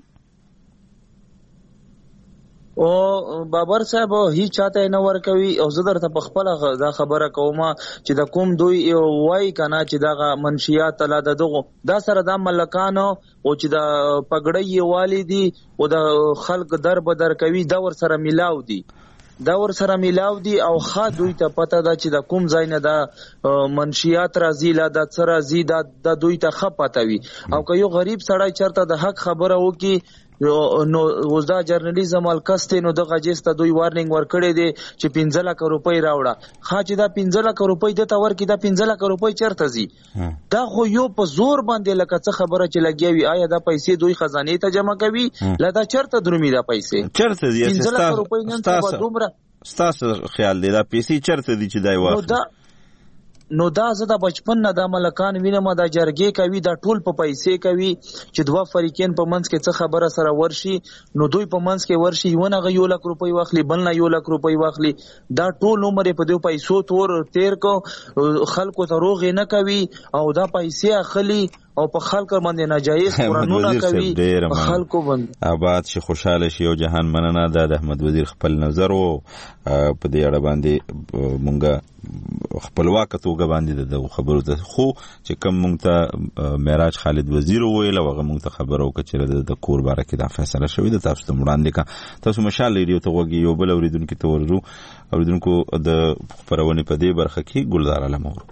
او بابر صاحب هیڅ چاته نه ورکوي. او زه درته په خپل دا خبره کوم چې د کوم دوی وای کنه چې دغه منشیات لا دغه دا سره د ملکانو او چې د پګړی والی دي او د خلک در بدر کوي، دا ور سره ملاو دي دا ور سره ملاو دي او خا دوی ته پته ده چې د کوم ځای نه دا منشیات راځي، لا د څه راځي، دا د دوی ته ښه پته وي. او که یو غریب سړی چرته د حق خبره وکړي، نو اوس دا جرنالیزم الکس دی، نو دغه جیس ته دوی وارننګ ورکړی دی چې پنځه لکه روپۍ راوړه. ښه چې دا پنځه لکه روپۍ دته ورکړي، دا پنځه لکه روپۍ چېرته ځي؟ دا خو یو په زور باندې لکه څه خبره چې لګیا وي. آیا دا پیسې دوی خزانې ته جمع کوي؟ لا دا چېرته درومي دا پیسې؟ چېرته دي؟ پنځه لکه روپۍ نن سبا دومره ستاسو خیال دی دا پیسې چېرته دي چې دی واخلي؟ نو دا زه د بچپن نه دا ملکان وینم، دا جرګې کوي، دا ټول په پیسې کوي چې دوه فریقین په منځ کې څه خبره سره ورشي، نو دوی په منځ کې ورشي، یو نه یو لک روپۍ واخلي، بل نه یو لک روپۍ واخلي، دا ټول عمر په دې پیسو تور تیر کو، خلکو ته روغې نه کوي او دا پیسې اخلي او په خلکو باندې ناجایز قرانونه کوي، په خلکو باندې آباد شي، خوشاله شي. او جهان مننه دا د احمد وزیر خپل نظر وو په دې اړه باندې مونږه خپلواک توګه باندې د خبرو ته خو چې کوم مونږ ته معراج خالد وزیر ویل هغه مونږ ته خبرو کچره د کور باره کې دا فیصله شوې ده. تاسو ته وړاندې کا تاسو مشال ریډیو ته وګورئ، یو بل اوریدونکو ته ورزو اوریدونکو د خبرونه په دې برخه کې ګلزار علمور.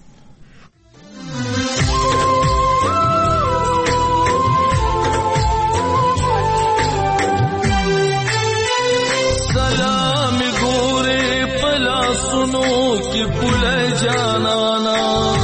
की पुले जाना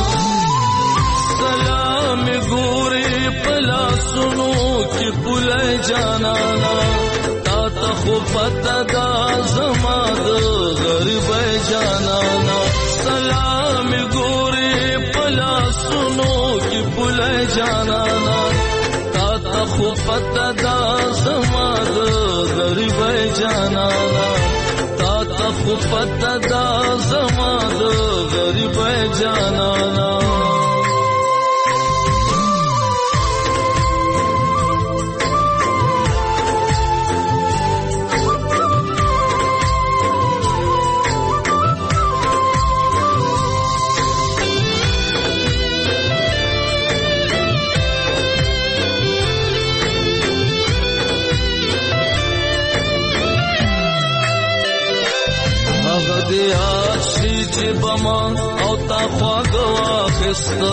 सलाम गोरे पला सुनो की पुले जाना ता तखो पता दा जमाद गरीब जाना सलाम गोरे पला सुनो की पुले जाना ता तखो पता दा जमाद गरीब जाना خو پتا دا زما د غریب جانانا واخسته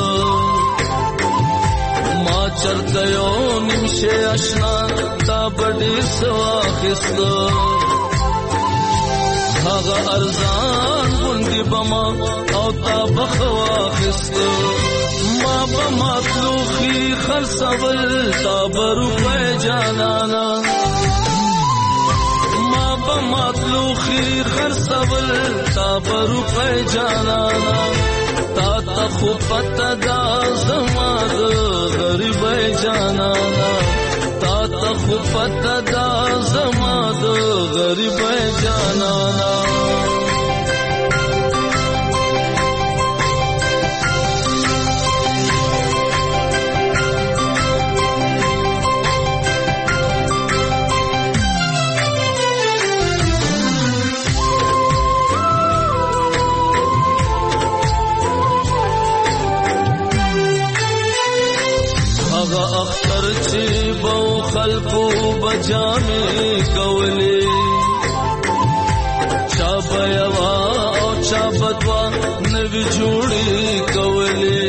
ما چرته یو نیمشه اشنا تا بډیر سواخسته هغه ارزان غوندې بما او تا بخواخسته ما بمطلوخي خرڅول تا بروپی جانانا ما بمطلوخي خرڅول تا بروپی جانانا تا تا خو پته دا زما د غریبۍ جانانا تا تا خو پته دا زما د غریبۍ جانانا خلقو بجامې کولې چا بیوا او چا بدوا نوی جوړې کولې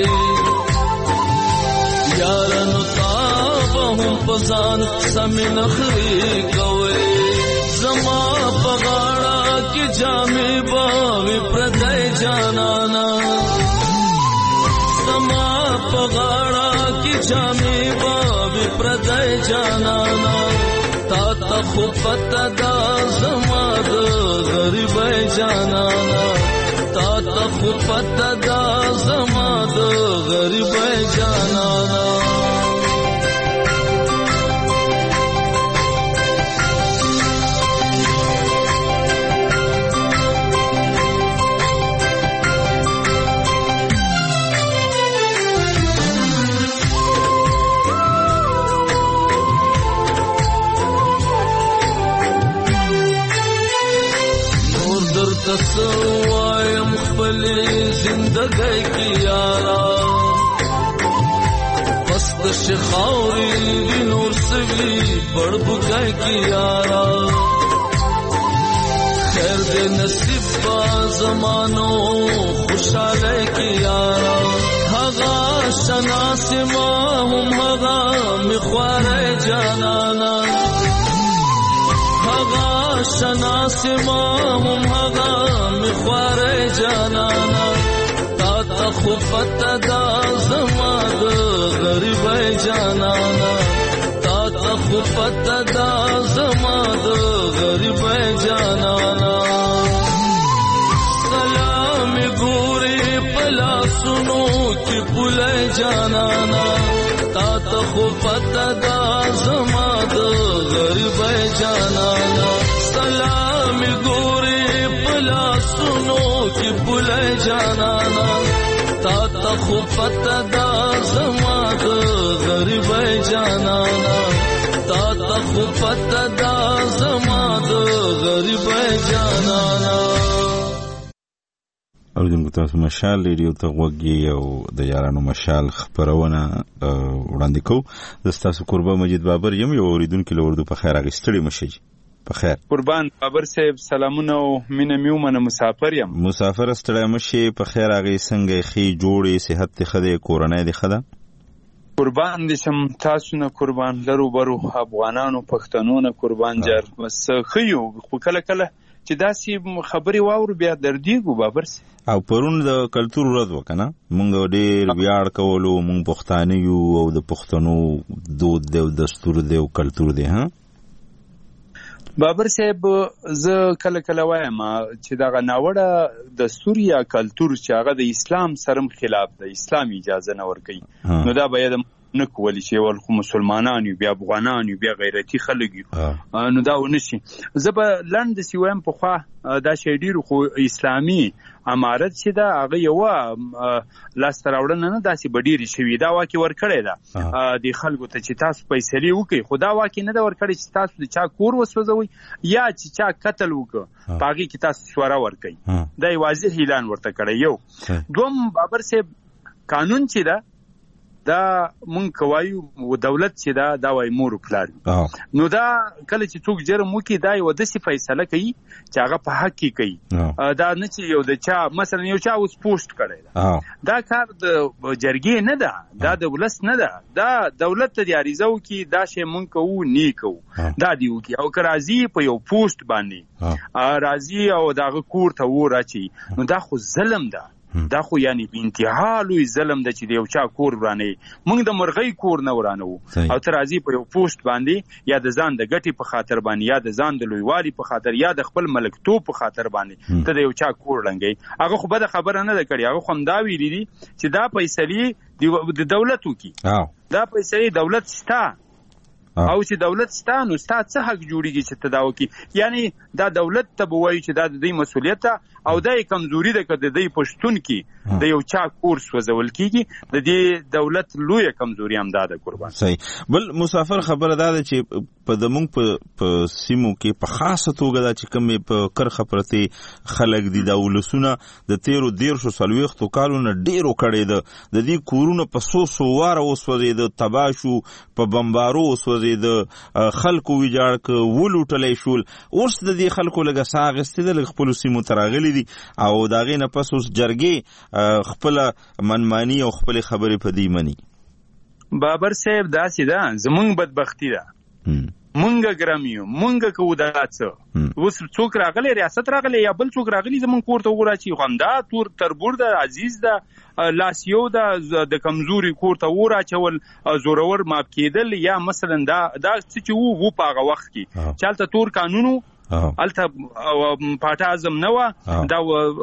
یارانو تا به هم پزان سمې نخرې کولې زما په غاړه کې جامې به وي پردی جانانا زما په غاړه کې جامې به پردای جانانا تا تا خو پته دا زما د غریبۍ جانانا تا تا خو پته دا زما د غریبۍ جانانا تسوایم خپل زندګۍ کې یارا پس د شخاوري دی نور سوي بړبګۍ کې یارا خیر دې نصیب با زمانو خوشاله کې یارا هغه شناس ما هم هغه مخواره جانانا هغه شناس ما هم هغه مخواره جانانا تا تا خو پته دا زما د غریبۍ جانانا تا تا خو پته دا زما د غریبۍ جانانا سلام ګوري پلا سنو کی پولای جانانا تا تا خو پته دا زما د غریبۍ جانانا سلام ګوري پلا سنو کی پولای جانانا تا تا خو پته دا زما د غریبۍ جانانا تا تا خو پته دا زما د غریبۍ جانانا اوریدونکو تاسو مشال ریډیو ته غوږی او د یارانو مشال خبرونه وړاندې کوو زه ستاسو قربان مجید بابر یم یو اوریدونکو له اردو په خیر اغستړي مشي په خیر قربان بابر صاحب سلامونه او مینه میومنه مسافر یم مسافر ستړی مشي په خیر اغه څنګه خي جوړې صحت ته خده کورنۍ ده خده قربان دي سم تاسو نه قربان لرو برو افغانانو پښتنو نه قربان جر بس خيو خو کله کله چې داسې خبري واورو بیا دردیږو بابر او پرون د کلچر ورځ وکنه مونږ ډېر ویاړ کولو مونږ پښتانه یو او د پښتنو دود دی او دستور دی او کلچر دی ها بابر صاحب زه کله کله وایم چې دا غناوړه دستور یا کلچر چې هغه د اسلام سره خلاف دی اسلام اجازه نه ورکوي نو دا باید نه کولی شي ول خو مسلمانان یو بیا افغانان یو بیا غیرتی خلک یو نو دا ونشي زه به لند سی وایم په خوا دا شی ډیر خو اسلامي امارت چې دا هغه یو لاس تراوړنه نه داسې بډيري شوی دا واکي ور کړی دا د خلکو ته چې تاسو پیسې وکي خدا واکي نه دا ور کړی چې تاسو د چا کور وسوځوي یا چې چا قتل وکړي باقي کې تاسو شورا ور کوي دا واضح اعلان ورته کړی یو دوم بابر صاحب قانون چې دا دا مونږ کوایو دولت چې دا دا وای مور پلار نو دا کله چې څوک جرم وکي دا یو داسې فیصله کوي چې هغه په حق کې کوي دا نه چې یو د چا مثلا یو چا اوس پوسټ کړی دا کار د جرګې نه ده دا د ولس نه ده دا دولت ته د عریضه وکي دا شی مونږ کوو نه کوو دا دی وکي او که راځي په یو پوسټ باندې راځي او دغه کور ته و راچی نو دا خو ظلم ده دا خو یعنی په انتها لوی ظلم ده چې د یو چا کور ورانه موږ د مرغۍ کور نه ورانه او تر راځي په یو پوسټ باندې یا د ځان د ګټي په خاطر باندې یا د ځان د لویوالي په خاطر یا د خپل ملکتوب په خاطر باندې ته د یو چا کور لنګي هغه خو بده خبره نه ده کړې هغه خو دا ویلي دي چې دا فیصله د دولت وکي دا فیصله دولت شته او چې دولت ستا نو ستا څه حق جوړیږي چې ته دا وکړي یعنی دا دولت ته به وایي چې دا د دوی مسؤلیت او دا یې کمزوري ده که د دوی پښتون کې د یو چا کور سوځول کېږي د دې دولت لویه کمزوري هم دا ده قربان صحیح بل مسافر خبره دا ده چې په د مونږ په سیمو کې په خاصه توګه دا چې کومې په کرخه پرتې خلک دي دا ولسونه د تیرو دیرشو څلوېښتو کالو نه ډېرو کړی ده د دې کورونه په څو څو واره وسوځېده تباه شو په بمبارو وسوځېده د خلکو ویجاړ ک ولوټلې شول اوس د دې خلکو لږه ساه اخیستې ده لږ خپلو سیمو ته راغلي دي او د هغې نه پس اوس جرګې خپله منماني او خپلې خبرې په دې مني بابر صاحب داسې ده زمونږ بدبختي ده مونږ ګرم یو مونږ کوو دا څه اوس څوک راغلی ریاست راغلی یا بل څوک راغلی زمونږ کور ته وراچي خو همدا تور تربور ده عزیز ده لاس یو ده د کمزوري کور ته وراچول زورور ماپ کېدل یا مثلا دا دا څه چې وو وو په هغه وخت کې چې هلته تور قانونو هلته پاټه اعظم نه وه دا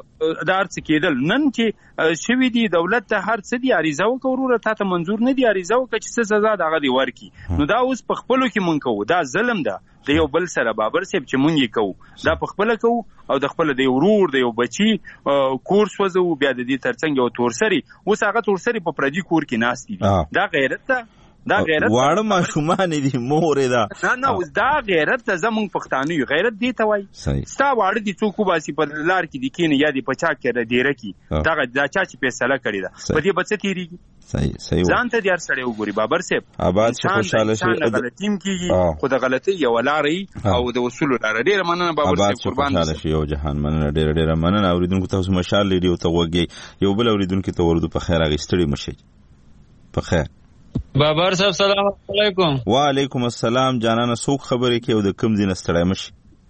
دا هر څه کېدل نن چې شوي دي دولت ته هر څه دي عریضه وکړه وروره تا ته منظور نه دي عریضه وکړه چې څه سزا د هغه دې ورکړي نو دا اوس په خپلو کې مونږ کوو دا ظلم ده د یو بل سره بابر صاحب چې مونږ یې کوو دا په خپله کوو او د خپله د یو ورور د یو بچي کور سوځوو بیا د دې ترڅنګ یو تورسري اوس هغه تورسري په پردي کور کې ناستې دي دا غیرت ده دا غیرت واړه ماشومان دي مورې ده نه نه اوس دا غیرت ته زمونږ پښتانه یو غیرت دې ته وایي ستا واړه دي څوک وباسي په لار کې دي کښېني یا دې په چا کې ډېره کړي دغه دا چا چې فیصله کړې ده په دې به څه تېرېږي صحیح صحیح ځان ته دې هر سړی وګوري بابر صاحب آباد شي خوشحاله شي غلطي هم کېږي خو د غلطۍ یوه لاره وي او د اصولو لاره ډېره مننه بابر صاحب قربان خوشحاله شي یو جهان مننه ډېره ډېره مننه اورېدونکو تاسو مشال ریډیو ته غوږئ یو بل اورېدونکي ته ورودو په خیر هغې ستړي مه شئ په خیر بابر صاحب سلام علیکم وعلیکم السلام جانانه څوک خبرې کوي او د کوم ځای نه ستړی مه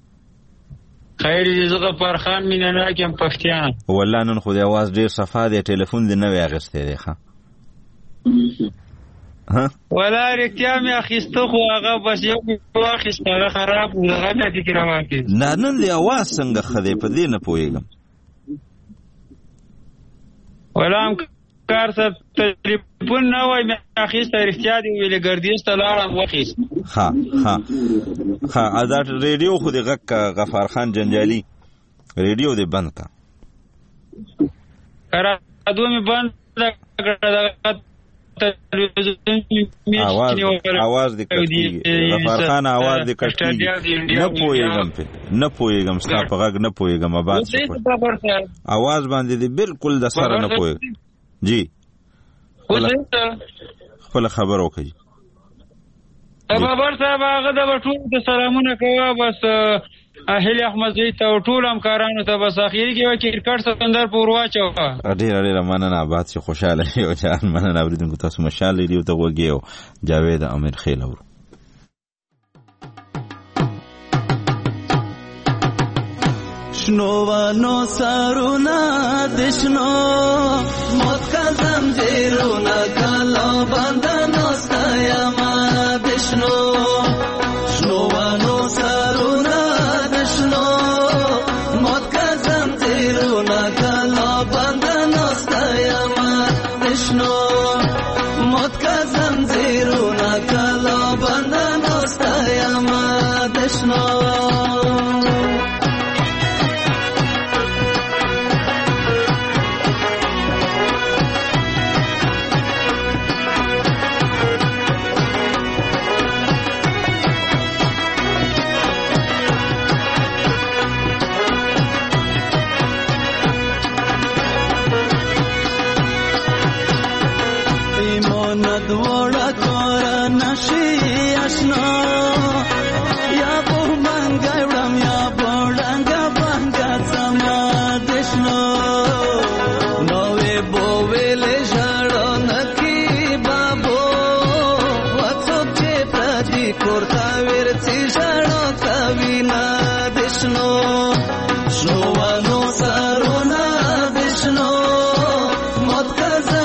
شي خیر دې زه غفارخان مینه ناک یم پښتیان والله نن خو د اواز ډېر صفا دی ټلیفون دې نوی اخیستی دی ښه والله رښتیا مې اخیسته خو هغه بس یو مې واخیست هغه خراب و هغه مې ټکې راواخیست نه نن دې اواز څنګه ښه دی په دې نه پوهېږم والله هم کار صاحب تلیفون نه وای مې اخیسته رښتیا دې ویلې ګردیز ته لاړم واخیست ښه ښه ښه دا ریډیو خو دې غږ کا غفارخان جنجالي ریډیو دې بند کا رادیو مې بند کړه آواز دې کټ کېږي غفارخان آواز دې کټ کېږي نه پوهېږم پې نه پوهېږم ستا په غږ نه پوهېږم آباد آواز باندې دې بالکل د سره نه پوهېږم جی خپله خبر وکړئ بابر صاحب هغه د به ټولو ته سلامونه کوه بس هیلې احمدزي ته او ټولو همکارانو ته بس اخري کې به کرکټ سکندر په ور واچوه ډېره ډېره مننه آباد چې خوشحاله شي او جان مننه اورېدونکو تاسو مشال ریډیو ته غوږ یې او جاوید امیر خیل اورو شنوانو سرونا دشنو موت کا زنجیرونا کلا بندنو ستایما بشنو شنوانو سرونا دشنو موت کا زنجیرونا کلا بندنو ستایما بشنو موت کا زنجیرونا کلا بندنو ستایما بشنو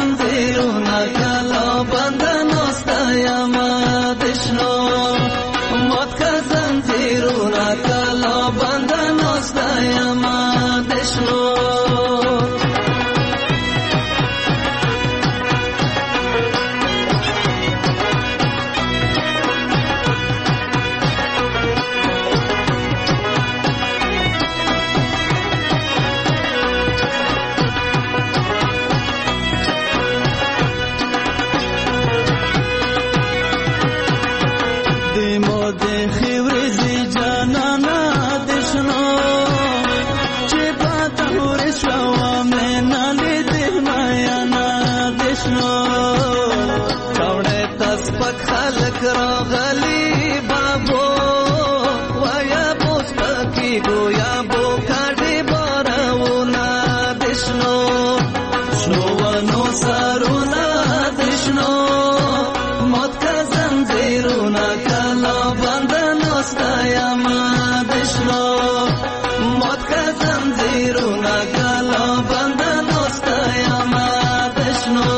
زنځیرونه کله بنده ناسته یمه د شنو مات که زنځیرونه کله بنده ناسته یمه د شنو راغلی بابو ویا بوسپکی گویا بو کاډي بارونه دشنو شنو ونو سرونه دشنو مات کا زنځیرونه کلا بنده ناسته یمه دشنو مات کا زنځیرونه کلا بنده ناسته یمه دشنو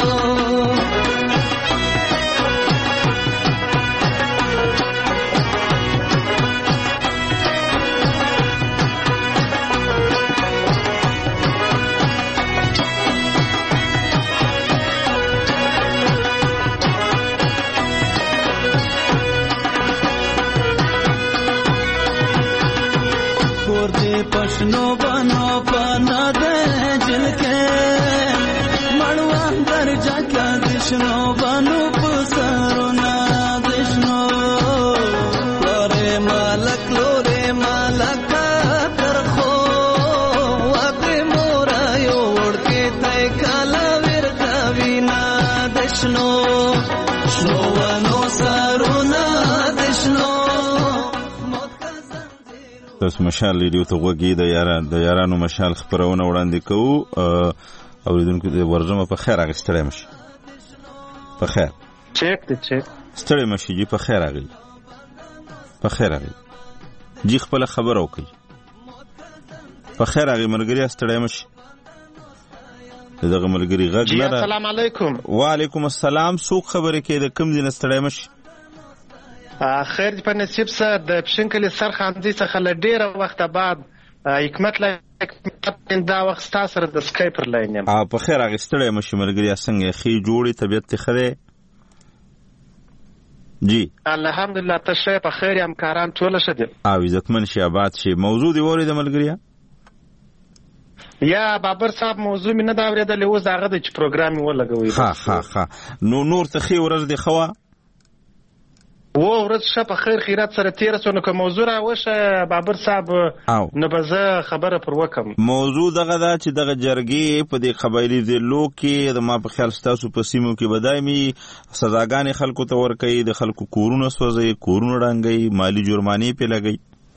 پښنو بنو پنا د جلکه مړوان درجا کا دشنو بنو پسرونه دشنو لورې مالک لورې مالک ترخو وته مورا یو ورته تای کالا ورته وینا دشنو شنو ونو سرونه دشنو تاسو مشال ریډیو ته وګورئ د یاران د یارانو مشال خبرونه وړاندې کوو اوریدونکو د ورځم په خیر اغستړی مشي په خیر چیک ته چیک ستړی مشي جی په خیر اغلی په خیر اغلی جی خپل خبر وکي په خیر اغلی مرګري ستړی مشي دغه مرګري غږ نه السلام علیکم وعلیکم السلام سوق خبرې کې د کم دین ستړی مشي خیر په نصیب سره د پښنکلي سرخاندي څخه له ډیره وخت بعد حکمت لا دا وخت سره د سکایپ پر لاین یم په خیر اغستړی مشي مرګري څنګه خي جوړي طبيعت خره جی الحمدلله تشه په خیر یم کاران ټول شه دي او عزتمن شي آباد شي موضوع دی وری د ملګریا یا بابر صاحب موضوع مې نه دا اورېدلې اوس هغه د پروګرام ولګوي ها ها ها نو نور ته خي ورځ دی خوا و ورځ شه په خیر خیرات سره تیر سونه کوم موضوع را وشه بابر صاحب نه بزه خبره پر وکم موضوع دغه دا چې دغه جرګې په دې قبایلی ضلعو کې د ما په خیال ستاسو په سیمو کې بدایمي سزاګانې خلکو ته ورکوي د خلکو کورونه سوځي کورونه ړنګوي مالی جرمانې پې لګوي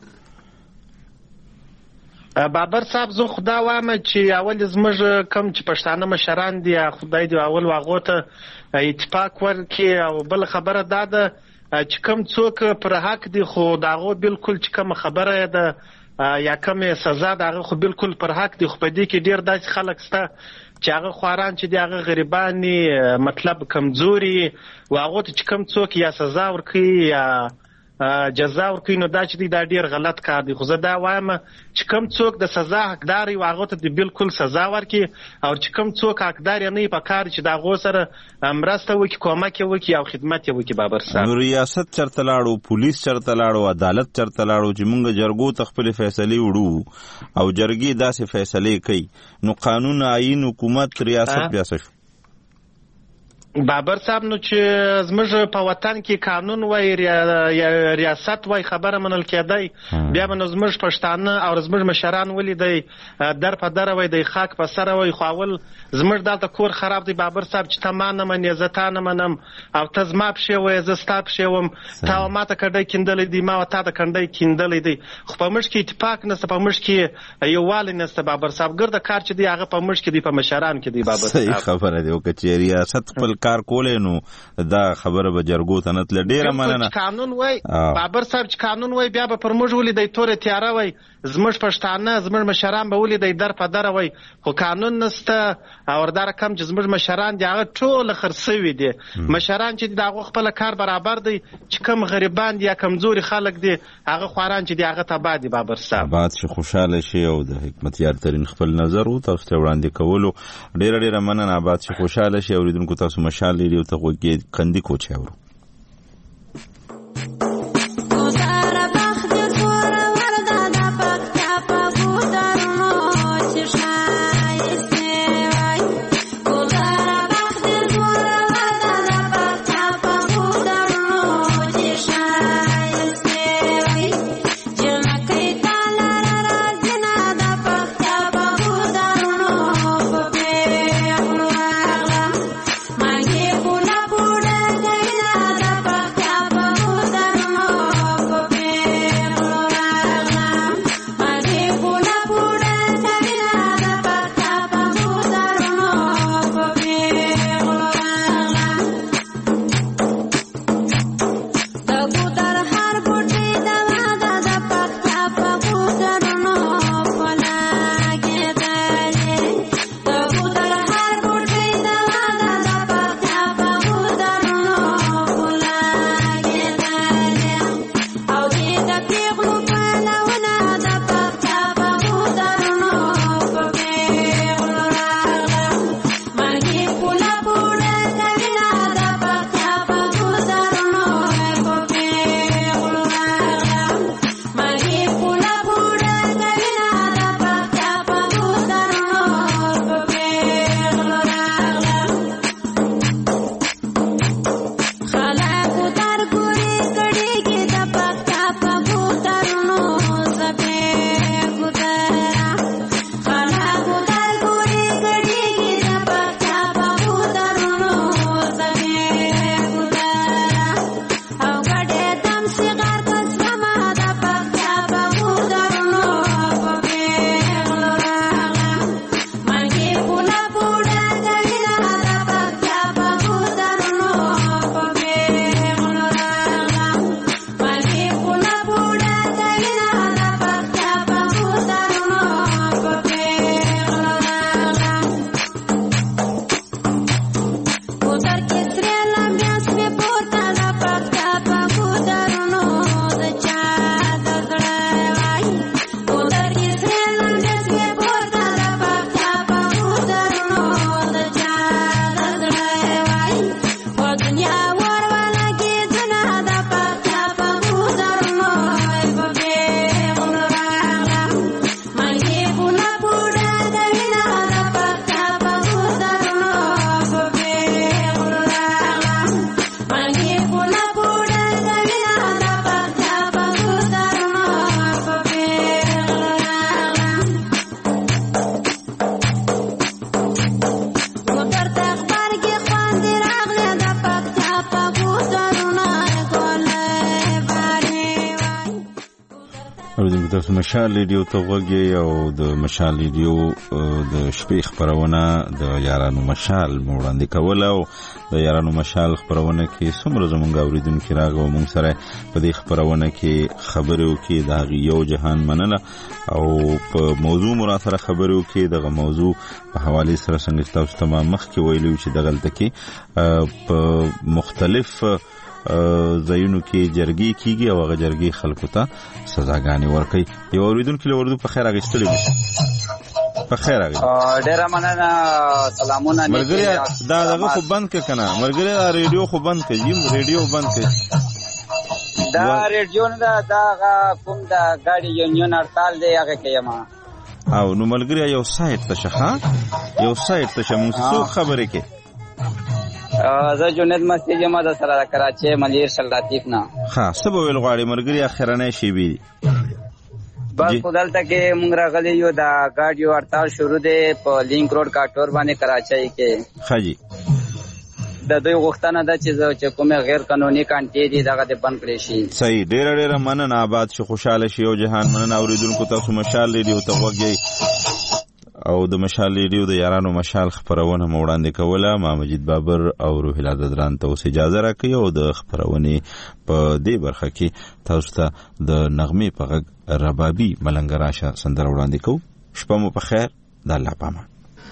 بابر صاحب زه خدا وایم چې اول زموږ کم چې پښتانه مشران دي خدای دې اول واغو ته اتفاق ورکړي او بل خبره دا ده چې کوم څوک پر حق دي خو داغه بالکل چې کوم خبره ده یا کوم سزا داغه خو بالکل پر حق دي خو په دې کې ډیر داسې خلک شته چې هغه خواران چې دغه غریبانی مطلب کمزوري واغه چې کوم څوک یا سزا ورکړي یا جزا ورکوي نو دا چې دا ډیر غلط کار دی خو زه دا وایم چې کوم څوک د سزا حقدار وي هغه ته بالکل سزا ورکړي او چې کوم څوک حقدار نه په کار چې دا غو سره مرسته وکړي کومک وکړي او خدمت وکړي بابر صاحب نو ریاست چرته لاړو پولیس چرته لاړو عدالت چرته لاړو چې موږ جرګو ته خپل فیصله وړو او جرګې داسې فیصله کوي نو قانون عین حکومت ریاست بیا څه بابر صاحب نو چې زموږ په وطن کې قانون وای ریاست وای خبره منل کېدای بیا به زموږ پښتانه او زموږ مشران ولیدای در په در وای د خاک په سر وای خو اول زموږ دلته کور خراب دی بابر صاحب چې تمانه من یزه تانه منم او تزما پښه وای ز ستا پښه وم تا ماته کډای کیندلې دی ما وتا د کډای کیندلې دی خو په مش کې اتفاق نسته په مش کې یووالی نسته بابر صاحب ګرد کار چې دی هغه په مش کې دی په مشران کې دی بابر صاحب خبره دی او چې ریاست خپل کار کولې نو دا خبره به جرګو ته نتله. ډېره مننه. قانون وای بابر صاحب چې قانون وای بیا به پر موږ ولیدی تورې تیاره وای زموږ پښتانه زموږ مشران به ولیدی در په دره وای خو قانون نسته او دا رقم چې زموږ مشران دي هغه ټول خرڅوي دي. مشران چې د هغه خپل کار برابر دی چې کم غریبان دي یا کمزوري خلک دي هغه خواران چې دي هغه تباه دي. بابر صاحب بعد چې خوشاله شي او د حکمتیار ترین خپل نظر و تاسو ته وړاندې کولو ډېره ډېره مننه. بعد چې خوشاله شي اوریدونکو تاسو مشال لري او ته غوږی کندي کوچ اورو. تاسو مشال ریډیو ته وګورئ او د مشال ریډیو د شپې خبرونه د یارانو مشال وړاندې کول او د یارانو مشال خبرونه کې څومره زمونږ اوریدونکو راغو مونږ سره په دې خبرونه کې خبرو کې د یو جهان مننه او په موضوع مرا سره خبرو کې دغه موضوع په حواله سره څنګه تاسو ته مخ کې ویلو چې دغه غلطه کې په مختلف زینو کې جرګي کیږي او هغه جرګي خلکو ته سزاګانې ورکړي. یو اوریدونکو له ورته په خیر راغستلی په خیر راغلی ډیر مننه سلامونه. مرګري دا دغه خو بند ک کنه مرګري دا ریډیو خو بند ک یم ریډیو بند ک دا ریډیو نه دا کوم دا ګاډي یونیون هړتال دی هغه کې ما او نو مرګري یو سایت ته شخه یو سایت ته شمو څو خبره کې زه جنید مستی جما د سره کراچي ملیر شل لطیف نه ها سبب ویل غواړي مرګري اخرنه شی بي بس خدالته کې مونږ راغلی یو دا ګاډیو هړتال شروع دی په لینک روډ کاټور باندې کراچي کې خاجي د دوی غوښتنه ده چې کومه غیر قانوني کانټي دي دغه د بند کړی شي. صحیح ډیر ډیر مننه آباد شو خوشاله شي او جهان مننه اوریدونکو تاسو مشال دی او ته وګورئ او د مشال ریډیو د یارانو مشال خبرونه مو وړاندې کوله. ما مجید بابر او روح الله دران ته اوس اجازه راکړئ او د خبرونه په دې برخه کې تاسو ته د نغمه په غږ ربابي ملنګ راشه سندره وړاندې کوو. شپه مو په خیر، د الله پامان.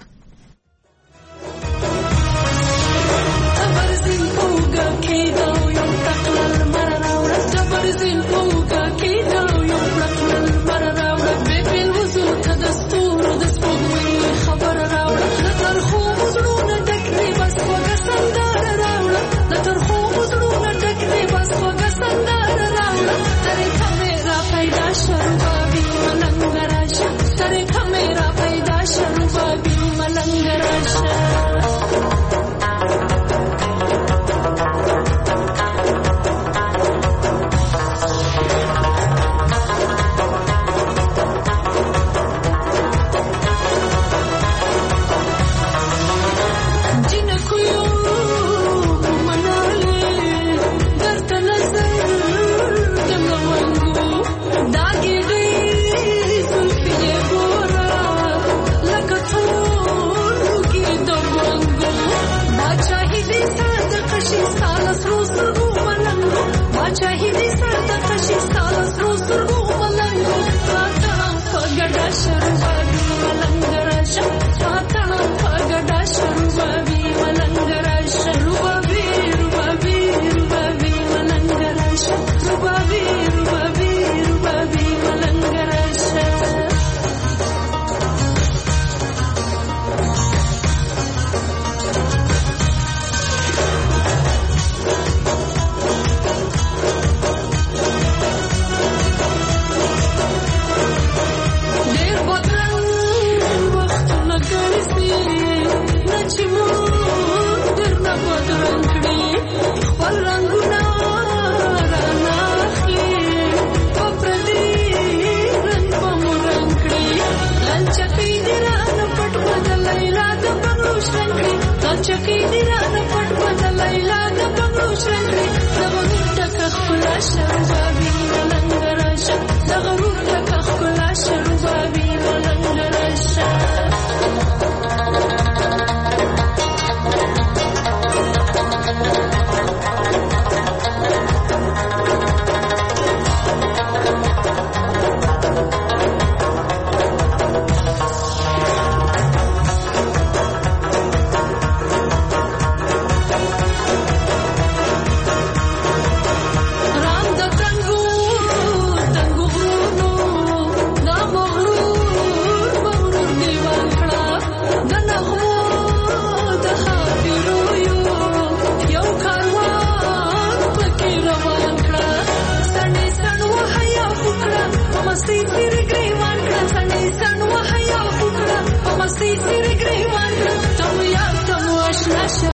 چکی دی را نه پټ بدل لیلا د بنگلو شرنګ د وګړه کخلا شربابي ملنګ